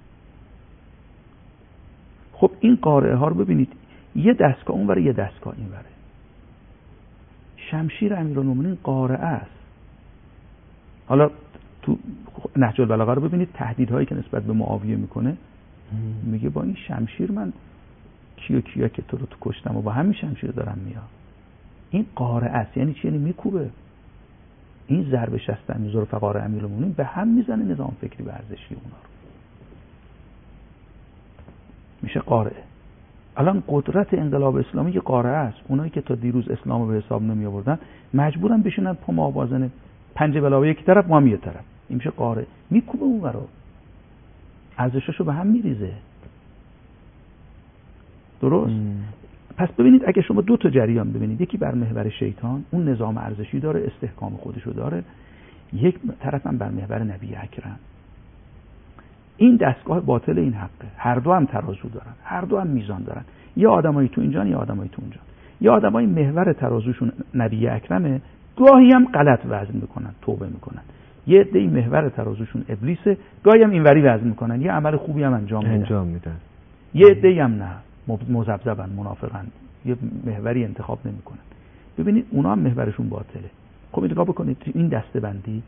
خب این قارعه ها رو ببینید، یه دستگاه اون وره، یه دستگاه این وره. شمشیر امیرالمومنین قارعه است. حالا تو نهج البلاغه رو ببینید، تهدیدهایی که نسبت به معاویه میکنه، میگه با این شمشیر من کیا که تو رو تو کشتم و با همین شمشیر دارم میام. این قارعه است. یعنی چی؟ یعنی میکوبه. این ضربه شستن ظرف قارعه امیرالمومنین به هم میزنه نظام فکری و ارزشی اونا رو. میشه قارعه. الان قدرت انقلاب اسلامی یه قارعه است. اونایی که تا دیروز اسلامو به حساب نمی آوردن مجبورن بشینن پا موازنه پنجه بلاوه یک طرف، ما هم یه طرف. این میشه قاره، میکوبه اون ورا، ارزشاشو به هم میریزه. درست؟ پس ببینید اگه شما دو تا جریان ببینید، یکی بر محور شیطان، اون نظام ارزشی داره، استحکام خودشو داره، یک طرف هم بر محور نبی اکرم. این دستگاه باطل این حقه. هر دو هم ترازو دارن، هر دو هم میزان دارن. یه آدمایی تو اینجان، یه آدمایی تو اونجان. یه آدمای محور ترازوشون نبی اکرمه، گاهی هم غلط وزن میکنن، توبه میکنن. یه عده‌ای محور ترازوشون ابلیسه، گاهی هم اینوری وزن میکنن، یه عمل خوبی هم انجام میدن. یه عده‌ای هم نه، مذبذبن، منافقن، یه محوری انتخاب نمیکنن. ببینید اونا هم محورشون باطله. خب نگاه بکنید این دسته بندی.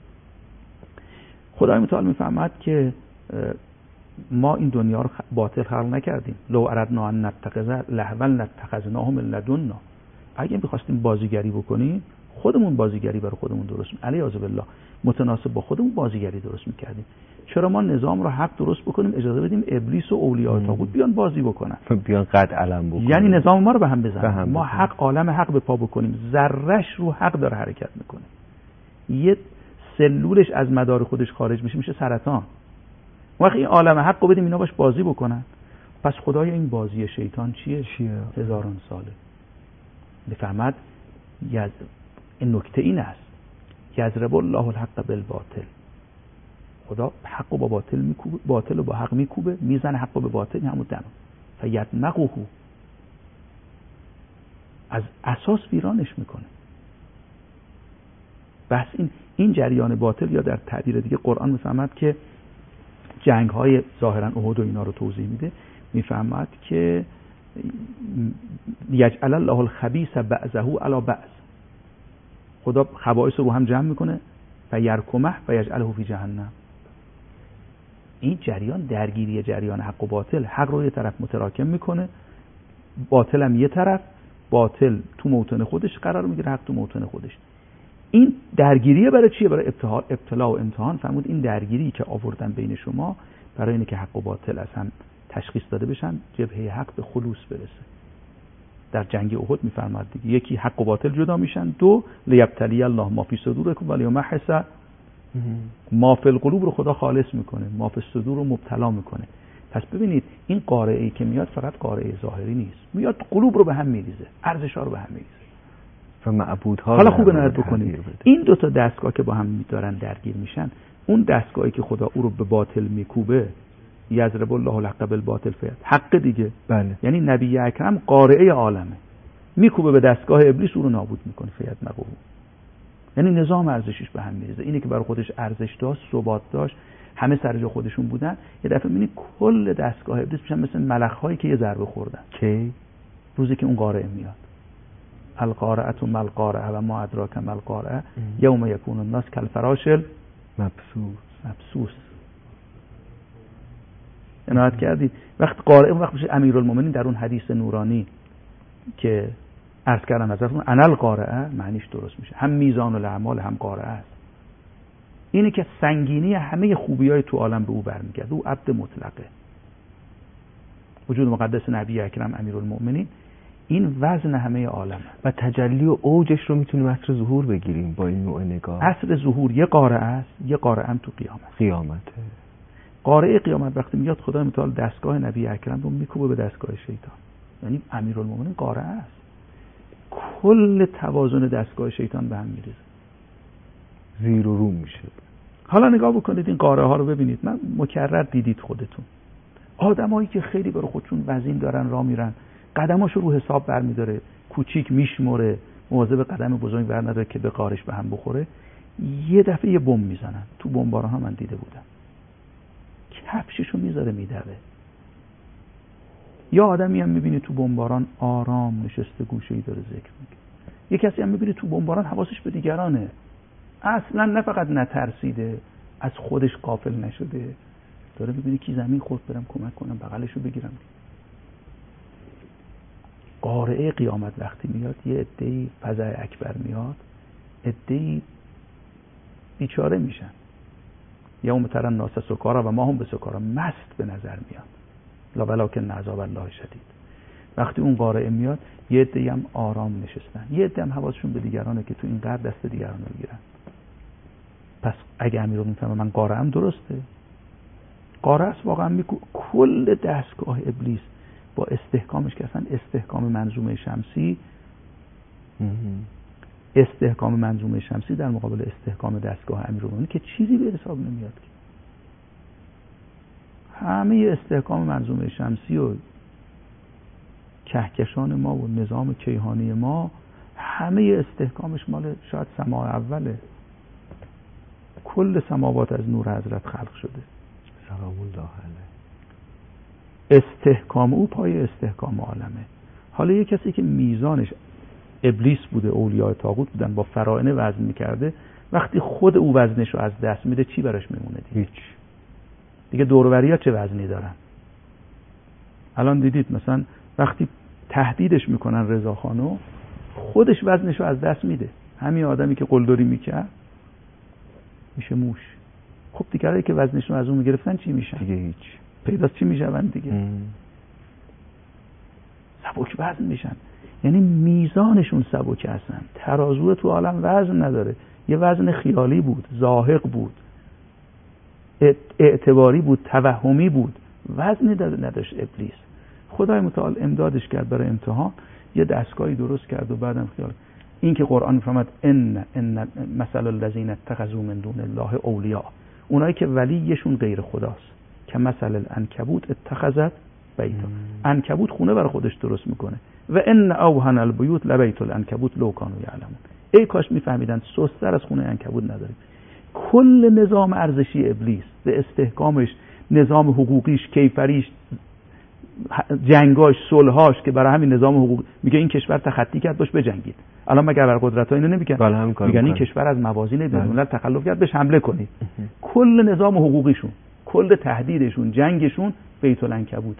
خدای متعال میفهمد که ما این دنیا رو باطل خلق نکردیم. لو اردنا ان نتخذ لهوا لاتخذناه من لدنا. اگه می‌خواستیم بازیگری بکنیم، خودمون بازیگری برای خودمون درست علیاذ بالله متناسب با خودمون بازیگری درست می‌کردیم. چرا ما نظام رو حق درست بکنیم، اجازه بدیم ابلیس و اولیاء طاغوت بیان بازی بکنن، بیان قد علم بکنن، یعنی نظام ما رو به هم بزنن. ما حق عالم حق به پا بکنیم، ذره‌اش رو حق داره حرکت میکنه. یه سلولش از مدار خودش خارج میشه سرطان. وقتی این عالم حق رو بدیم اینا باش بازی بکنن، پس خدای این بازی شیطان چیه؟ هزاران ساله. بفهمد این نکته این است، یضرب الله الحق بالباطل. خدا حق رو با باطل میکوبه، باطل رو با حق میکوبه، میزنه حق رو به باطل، همون دم فیدمغه، از اساس ویرانش میکنه. بس این جریان باطل، یا در تعبیر دیگه قرآن میفهمد که جنگ های ظاهرا احد و اینا رو توضیح میده، میفهمد که یجعل الله الخبیث بعضه علی بعض، خدا خبائث رو هم جمع میکنه و یرکمه و یجعله فی جهنم. این جریان درگیری جریان حق و باطل، حق رو یه طرف متراکم میکنه، باطل هم یه طرف، باطل تو موطن خودش قرار میگیره، حق تو موطن خودش. این درگیریه برای چیه؟ برای ابتلا و امتحان. فرمود این درگیری که آوردن بین شما برای اینه که حق و باطل از هم تشخیص داده بشن، جبهه حق به خلوص برسه. در جنگ احد میفرماد دیگه، یکی حق و باطل جدا میشن، دو لیبتلی الله ما فی صدورکم ولیمحص ما فی القلوب رو خدا خالص میکنه، ما فی الصدور رو مبتلا میکنه. پس ببینید این قارعه‌ای که میاد فقط قارعه ظاهری نیست، میاد قلوب رو به هم میریزه، ارزش‌ها رو به هم میریزه. حالا خوب نظر بکنید این دو تا دستگاه که با هم دارن درگیر میشن، اون دستگاهی که خدا او رو به باطل میکوبه، یضرب الله الحق بالباطل فیت، حق دیگه، بله. یعنی نبی اکرم قارعه عالمه، میکوبه به دستگاه ابلیس، او رو نابود میکنه، فیت مقو، یعنی نظام ارزشیش به هم میریزه. اینی که برای خودش ارزش داشت، ثبات داشت، همه سر جا خودشون بودن، یه دفعه میبینی کل دستگاه ابلیس میشن مثل ملخ‌هایی که یه ضربه خوردن. کی روزی که اون قارعه میاد، القارعه ما القارعه و ما ادراک ما القارعه یوم یکون الناس کالفراش المبثوث. عنایت کردید وقت قارعه، وقت میشه امیرالمومنین در اون حدیث نورانی که عرض کردم حضرتون انا القارعه، معنیش درست میشه، هم میزان الاعمال هم قارعه است. اینه که سنگینی همه خوبیای تو عالم به او برمیگرده، او عبد مطلقه. وجود مقدس نبی اکرم امیرالمومنین این وزن همه عالمه و تجلی و اوجش رو میتونیم عصر ظهور بگیریم با این نوع نگاه. عصر ظهور یه قارعه است، یه قارعه هم تو قیامت. قارعه قیامت وقتی میاد خدای متعال دستگاه نبی اکرم رو میکوبه به دستگاه شیطان، یعنی امیرالمومنین قارعه است، کل توازن دستگاه شیطان به هم میریزه، زیر و رو میشه. حالا نگاه بکنید این قارعه ها رو ببینید، من مکرر دیدید خودتون، آدمایی که خیلی برای خودشون وزین دارن راه میرن، قدماشو رو حساب برمیداره، کوچیک میشموره، مواظب قدم بزرگ بر نداره که به قارش به هم بخوره، یه دفعه یه بمب میزنن. تو بمباران ها من دیده بودم، کفششو میذاره میدوه. یا آدمی هم میبینی تو بمباران آرام نشسته گوشه‌ای داره ذکر میگه. یه کسی هم میبینی تو بمباران حواسش به دیگرانه، اصلا نه فقط نترسیده، از خودش غافل نشده، داره میبینی کی زمین خورد برم کمک کنم، بغلشو بگیرم. قارعه قیامت وقتی میاد یه عده‌ای فزع اکبر میاد، عده‌ای بیچاره میشن. یوم ترى الناس سکارا و ما هم بسکارا، مست به نظر میاد، لا ولکن عذاب الله شدید. وقتی اون قارعه میاد یه عده‌ای هم آرام نشستن، یه عده هم حواسشون به دیگرانه که تو این قرب دست دیگران رو بگیرن. پس اگه امیرالمومنین میفهمه من قاره ام، درسته، قاره است واقعا. کل دستگاه ابلیس با استحکامش که اصلا استحکام منظومه شمسی در مقابل استحکام دستگاه امیرالمومنین که چیزی به حساب نمیاد. همه استحکام منظومه شمسی و کهکشان ما و نظام کیهانی ما، همه استحکامش مال شاید سماع اوله. کل سماوات از نور حضرت خلق شده. سلام الله علیه. استحکام او پای استحکام عالمه. حالا یه کسی که میزانش ابلیس بوده، اولیاء طاغوت بودن، با فرائنه وزن میکرده، وقتی خود او وزنش رو از دست میده چی براش میمونه؟ هیچ. دیگه دوروریا چه وزنی دارن؟ الان دیدید مثلا وقتی تهدیدش میکنن رضاخانو، خودش وزنش رو از دست میده. همین آدمی که قلدری میکرد میشه موش. خب دیگرایی که وزنش رو از اون میگرفتن چی میشن؟ دیگه هیچ. پیداست چی میشن دیگه؟ سبک وزن میشن. یعنی میزانشون سبک هستن. ترازو تو عالم وزن نداره. یه وزن خیالی بود، زاهق بود، اعتباری بود، توهمی بود، وزنی نداشت ابلیس. خدای متعال امدادش کرد برای امتحان، یه دستگاهی درست کرد و بعدم خیال این که قرآن میفهمد ان مثل الذین اتخذوا من دون الله اولیاء، اونایی که ولیشون غیر خداست، که مثل العنکبوت اتخذت بیتا، عنکبوت خونه برای خودش درست میکنه، و ان اوهن البیوت لبیت العنکبوت لو کانوا یعلمون. ای کاش میفهمیدن سست‌تر از خونه عنکبوت نداریم. کل نظام ارزشی ابلیس به استحکامش، نظام حقوقیش، کیفریش، جنگاش، صلحاش، که برای همین نظام حقوق میگه این کشور تخطی کرد باش بجنگید. الان مگر ابرقدرت‌ها اینو نمیگن؟ میگن این کشور از موازین بین‌الملل تخلف کرد بهش حمله کنید. کل نظام حقوقیشون، کل تهدیدشون، جنگشون بیت العنکبوته.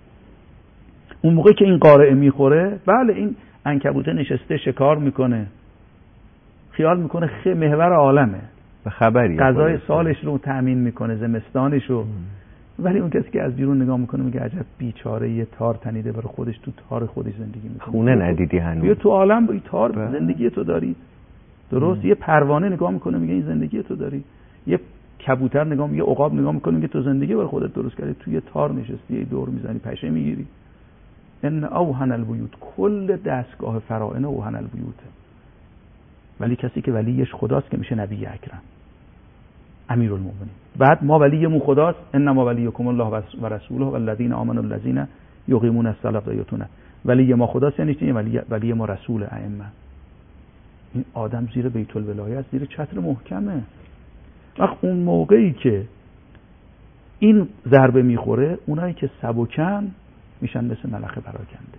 اون موقع که این قارعه میخوره، بله این عنکبوته نشسته شکار میکنه، خیال میکنه محور عالمه، به خبری غذای سالش رو تأمین میکنه، زمستانش رو. ولی اون کسی که از بیرون نگاه میکنه میگه عجب بیچاره، یه تار تنیده برای خودش، تو تار خودش زندگی میکنه. خونه ندیدی هنوز؟ بیا تو عالم با این تار زندگی تو داری. درست. یه پروانه نگاه میکنه میگه این زندگی تو داری. یه کبوتر نگاه میگه، عقاب نگاه میکنه میگه تو زندگی برای خودت درست کردی، تو یه تار نشستی، یه دور میزنی، پشه میگیری. ان اوهن البیوت، کل دستگاه فرائن اوهن البیوته. ولی کسی که ولیش خداست که میشه نبی اکرم، امیرالمومنین. بعد ما ولیمون خداست، انما ولیکم الله و رسوله والذین آمنوا الذین یقیمون الصلاة و یؤتون. ولی ما خداست یعنی چی؟ ولی ما رسول ائمه. این آدم زیر بیت الولایت، زیر چتر محکمه. وقت اون موقعی که این ضربه میخوره، اونایی که سبکن میشن مثل ملخ پراکنده.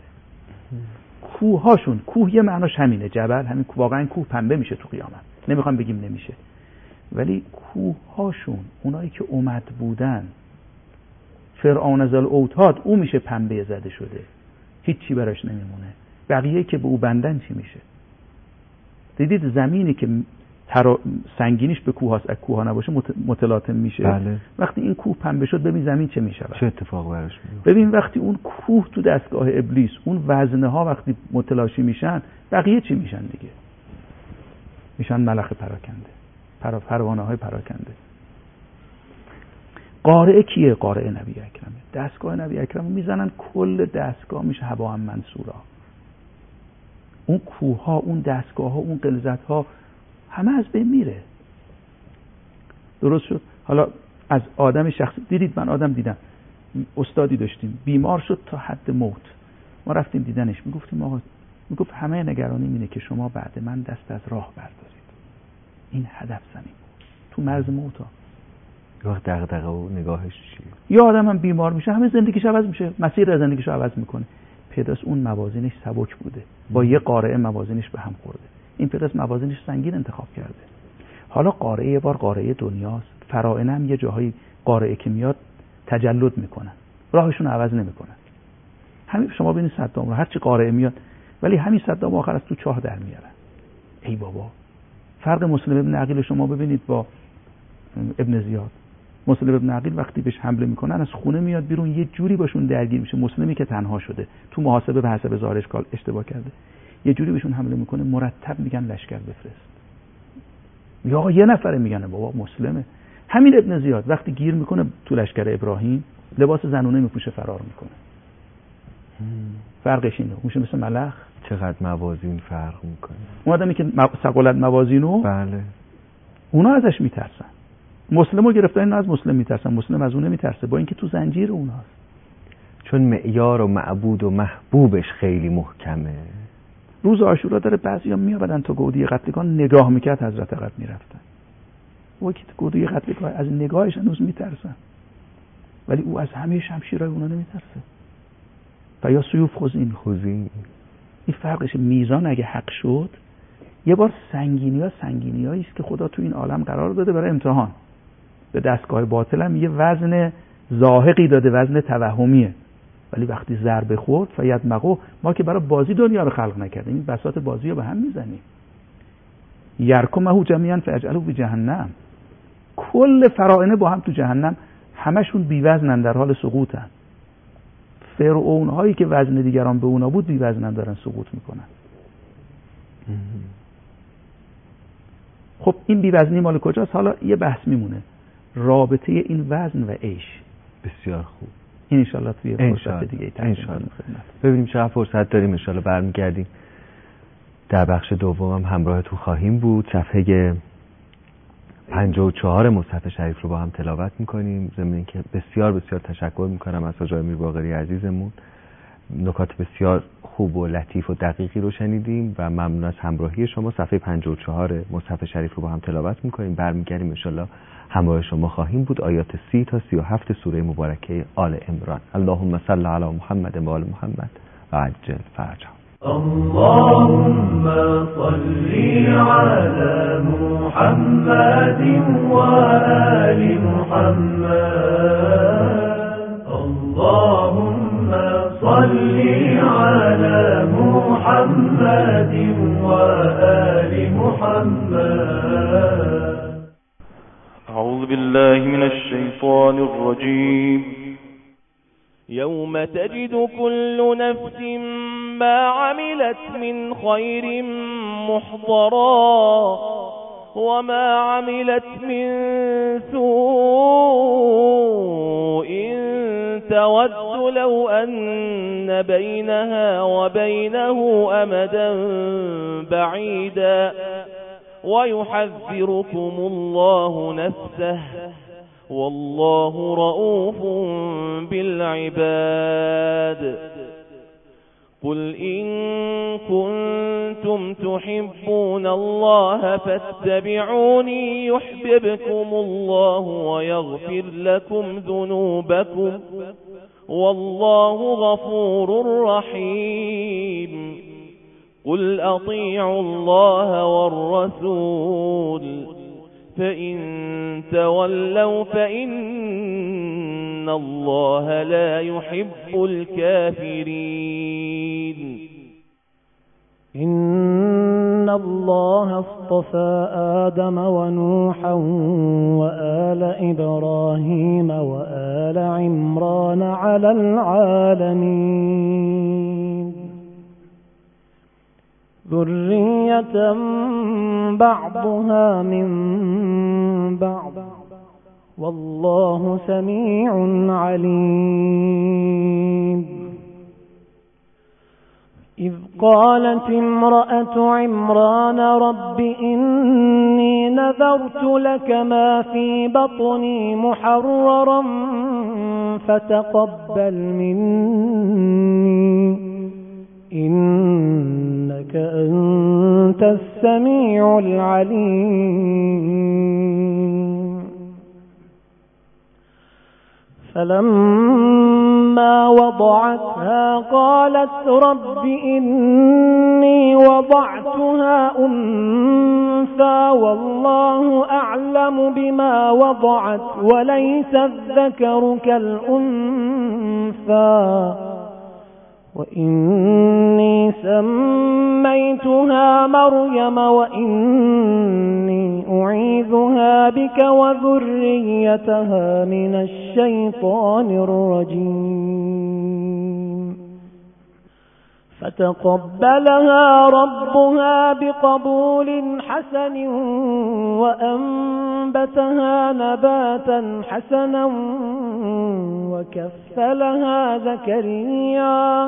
کوهاشون، کوه یه معناش همینه، جبل، همین واقعا کوه پنبه میشه تو قیامت. نمیخوام بگیم نمیشه، ولی کوهاشون، اونایی که اومد بودن، فرعون ذل اوتاد، اون میشه پنبه زده شده، هیچی براش نمیمونه. بقیه که به او بندن چی میشه؟ دیدید زمینی که سنگینیش به کوه هاست، کوه ها نباشه متلاطم میشه. بله. وقتی این کوه پنبه شد، ببین زمین چه میشه، چه اتفاق براش میفته. ببین وقتی اون کوه تو دستگاه ابلیس، اون وزنه ها وقتی متلاشی میشن، بقیه چی میشن دیگه؟ میشن ملخ پراکنده، پروانه های پراکنده. قارعه کیه؟ قارعه نبی اکرمه. دستگاه نبی اکرم میزنن، کل دستگاه میشه هباء منصورا. اون کوه ها، اون دستگاه ها، اون غلظت ها همه از بین میره. درست شد. حالا از آدم شخصی دیدید، من آدم دیدم، استادی داشتیم بیمار شد تا حد موت، ما رفتیم دیدنش، میگفتیم آقا، میگفت همه نگرانیم اینه که شما بعد من دست از راه بردارید. این هدف زنیم بود تو مرز موت ها. وقت دغدغه و نگاهش چیه؟ یا آدم هم بیمار میشه، همه زندگیش عوض میشه، مسیر زندگیش عوض میکنه. پیداست اون موازینش سبک بوده، با یه قارعه موازینش به هم خورده. این پیداست موازینش سنگین انتخاب کرده. حالا قارعه یه بار قارعه دنیاست، فرائن هم یه جاهای قارعه که میاد تجلد میکنن، راهشون عوض نمیکنن. همین شما ببینید صدام رو، هر چی قارعه میاد، ولی همین صدام آخر از تو چاه در میارن. ای بابا، فرق مسلم ابن عقیل شما ببینید با ابن زیاد. مسلم ابن عقیل وقتی بهش حمله میکنن، از خونه میاد بیرون، یه جوری باشون درگیر میشه. مسلمی که تنها شده، تو محاسبه به حسب ظاهرش اشتباه کرده، یه جوری بهشون حمله میکنه، مرتب میگن لشکر بفرست. یا یه نفره میگن بابا مسلمه. همین ابن زیاد وقتی گیر میکنه تو لشکر ابراهیم لباس زنونه میپوشه فرار میکنه. فرقش اینه، میشه مثل ملخ. چقدر موازین فرق میکنه. اون آدمی که ثقالت موازینو، بله، اونا ازش میترسن. مسلمو گرفتن، اینا از مسلم میترسن، مسلم از اون نمیترسه، با اینکه تو زنجیر اوناست. چون معیار و معبود و محبوبش خیلی محکمه. روز عاشورا داره بعضیا میآمدن تا گودی قتلگاه نگاه میکرد، حضرت قد میرفتن. او که گودی قتلگاه از نگاهش هنوز میترسن، ولی او از همه شمشیرهای اونا نمیترسه. و یا سیوف خوزین. این فرقش. میزان اگه حق شد، یه بار سنگینیایی است که خدا تو این عالم قرار داده برای امتحان. به دستگاه باطل هم یه وزن زاهقی داده، وزن توهمیه، ولی وقتی ضربه خورد فیدمغو، ما که برای بازی دنیا رو خلق نکردیم، این بساط بازی رو به هم میزنیم. یرکمه جمیعا فاجعلوا فی جهنم، کل فرائنه با هم تو جهنم، همشون بی وزنن، در حال سقوطن. فرعون هایی که وزن دیگران به اونا بود بی وزنن، دارن سقوط میکنن. خب این بی وزنی مال کجاست؟ حالا یه بحث میمونه، رابطه این وزن و عیش. بسیار خوب. این انشالله توی فرصت دیگه انشالله ببینیم چقدر فرصت داریم. انشالله برمیگردیم در بخش دومم همراهتون خواهیم بود. صفحه 54 مصحف شریف رو با هم تلاوت میکنیم. ضمن اینکه بسیار بسیار تشکر میکنم از حاج امیر باقری عزیزمون، نکات بسیار خوب و لطیف و دقیقی رو شنیدیم و ممنون از همراهی شما. صفحه 54 مصحف شریف رو با هم تلاوت میکنیم. برمیگردیم انشالله همراه شما خواهیم بود. آیات 30 تا 37 سوره مبارکه آل عمران. اللهم صل علی محمد و آل محمد و عجل فرجهم. اللهم صل على محمد وآل محمد. اللهم صل على محمد وآل محمد. أعوذ بالله من الشيطان الرجيم. يوم تجد كل نفس ما عملت من خير محضرا وما عملت من سوء تود لو أن بينها وبينه أمدا بعيدا ويحذركم الله نفسه والله رؤوف بالعباد. قل إن كنتم تحبون الله فاتبعوني يحببكم الله ويغفر لكم ذنوبكم والله غفور رحيم. قل أطيعوا الله والرسول فإن تولوا فإن الله لا يحب الكافرين. إن الله اصطفى آدم ونوحا وآل إبراهيم وآل عمران على العالمين ذرية بعضها من بعض والله سميع عليم. إذ قالت امرأة عمران رب إني نذرت لك ما في بطني محررا فتقبل مني إنك أنت السميع العليم. فلما وضعتها قالت رب إني وضعتها أنثى والله أعلم بما وضعت وليس الذكر كالأنثى وإني سميتها مريم وإني أعيذها بك وذريتها من الشيطان الرجيم. فتقبلها ربها بقبول حسن وأنبتها نباتا حسنا وكفلها زكريا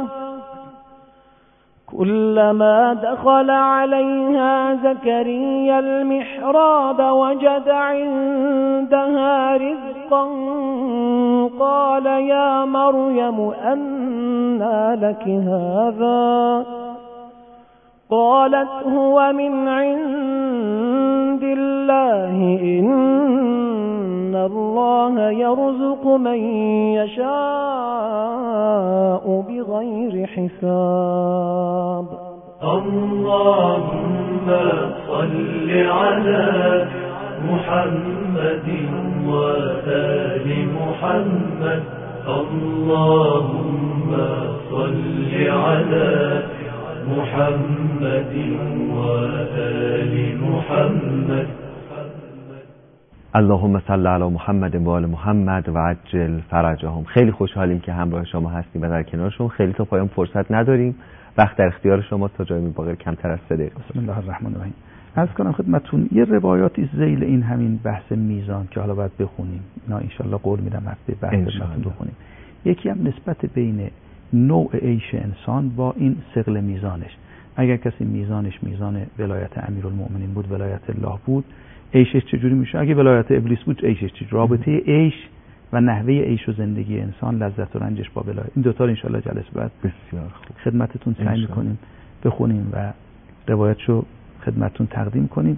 كلما دخل عليها زكريا المحراب وجد عندها رزقا قال يا مريم أنى لك هذا قالت هو من عند الله إن الله يرزق من يشاء بغير حساب اللهم صل على محمد وآل محمد اللهم صل على محمد وآل محمد اللهم صل علی محمد و آل محمد و عجل فرجهم. خیلی خوشحالیم که همراه شما هستیم و در کنار شما. خیلی تا پایان فرصت نداریم، وقت در اختیار شما تا جای باقی کمتر از 3 دقیقه. بسم الله الرحمن الرحیم. عرض کنم خدمتتون یه روایاتی ذیل این همین بحث میزان که حالا باید بخونیم، اینا ان شاء الله قول میدم هفته بعد بخونیم. یکی هم نسبت بین نوع عیش انسان با این ثقل میزانش. اگر کسی میزانش میزان ولایت امیرالمؤمنین بود، ولایت الله بود، عیشش چجوری میشه؟ اگه ولایت ابلیس بود عیشش چجوری؟ رابطه عیش و نحوه عیش و زندگی انسان، لذت و رنجش با ولایت، این دوتا رو ان شاء الله جلسه بعد بسیار خوب خدمتتون سعی میکنیم بخونیم و روایتشو خدمتتون تقدیم کنیم.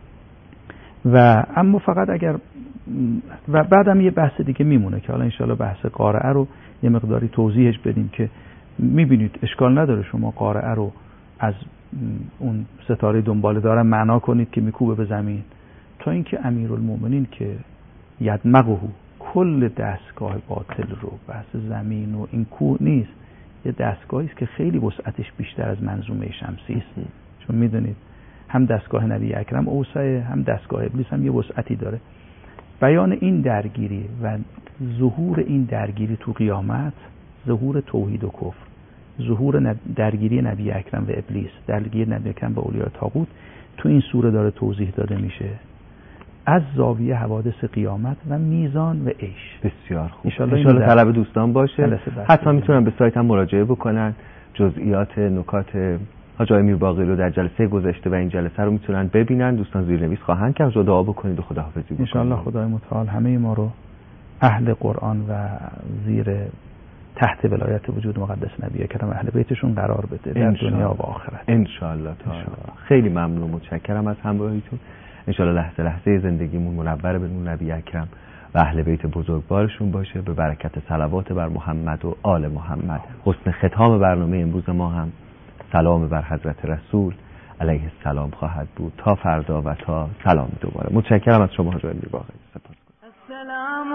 و اما فقط اگر و بعدم یه بحث دیگه میمونه که حالا ان شاء الله بحث قارعه رو یه مقداری توضیحش بدیم که میبینید اشکال نداره شما قارعه رو از اون ستاره دنباله دارن معنا کنید که میکوبه به زمین، تا اینکه امیرالمؤمنین که یدمغه کل دستگاه باطل رو بحث زمین و این کوه نیست، یه دستگاهی است که خیلی وسعتش بیشتر از منظومه شمسی است. چون میدونید هم دستگاه نبی اکرم اوسعه، هم دستگاه ابلیس هم یه وسعتی داره. بیان این درگیری و ظهور این درگیری تو قیامت، ظهور توحید و کفر، ظهور درگیری نبی اکرم و ابلیس، درگیری نبی اکرم با اولیاء طاغوت تو این سوره داره توضیح داده میشه از زاویه حوادث قیامت و میزان و عیش. بسیار خوب. ان شاء الله طلب دوستان باشه، حتما میتونن به سایت هم مراجعه بکنن. جزئیات نکات حاج آقای میرباقی رو در جلسه گذشته و این جلسه رو میتونن ببینن. دوستان زیرنویس خواهند کرد و دعا بکنید و خداحافظی بکنید. ان شاء الله خدای متعال همه ما رو اهل قرآن و زیر تحت ولایت وجود مقدس نبی اکرم اهل بیتشون قرار بده در دنیا و آخرت ان شاء الله تعالی. خیلی ممنون و متشکرم از همراهیتون. ان شاء الله لحظه لحظه زندگیمون منور به نور نبی اکرم و اهل بیت بزرگوارشون باشه، به برکت صلوات بر محمد و آل محمد. حسن ختام برنامه امروز ما هم سلام بر حضرت رسول علیه السلام خواهد بود تا فردا و تا سلام دوباره. متشکرم از شما حاج آقای میرباقی. السلام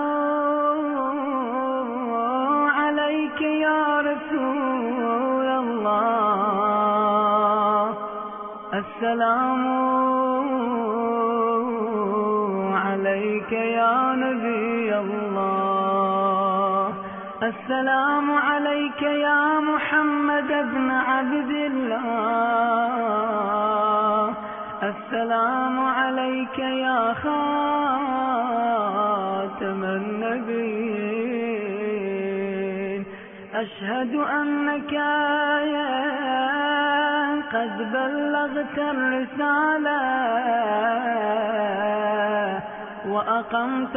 علیک یا رسول الله، السلام علیک یا نبی الله، السلام علیک یا محمد ابن عبد الله، السلام علیک یا خاتم النبیین، اشهد انک قد بلغت الرسالة وأقمت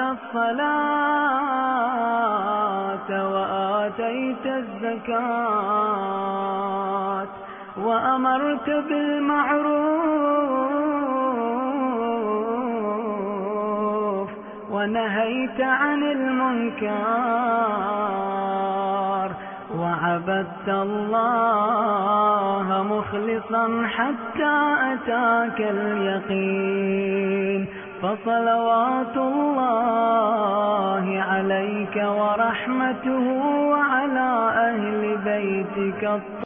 الصلاة وآتيت الزكاة وأمرت بالمعروف ونهيت عن المنكر وعبدت الله مخلصا حتى أتاك اليقين، فصلوات الله عليك ورحمته وعلى أهل بيتك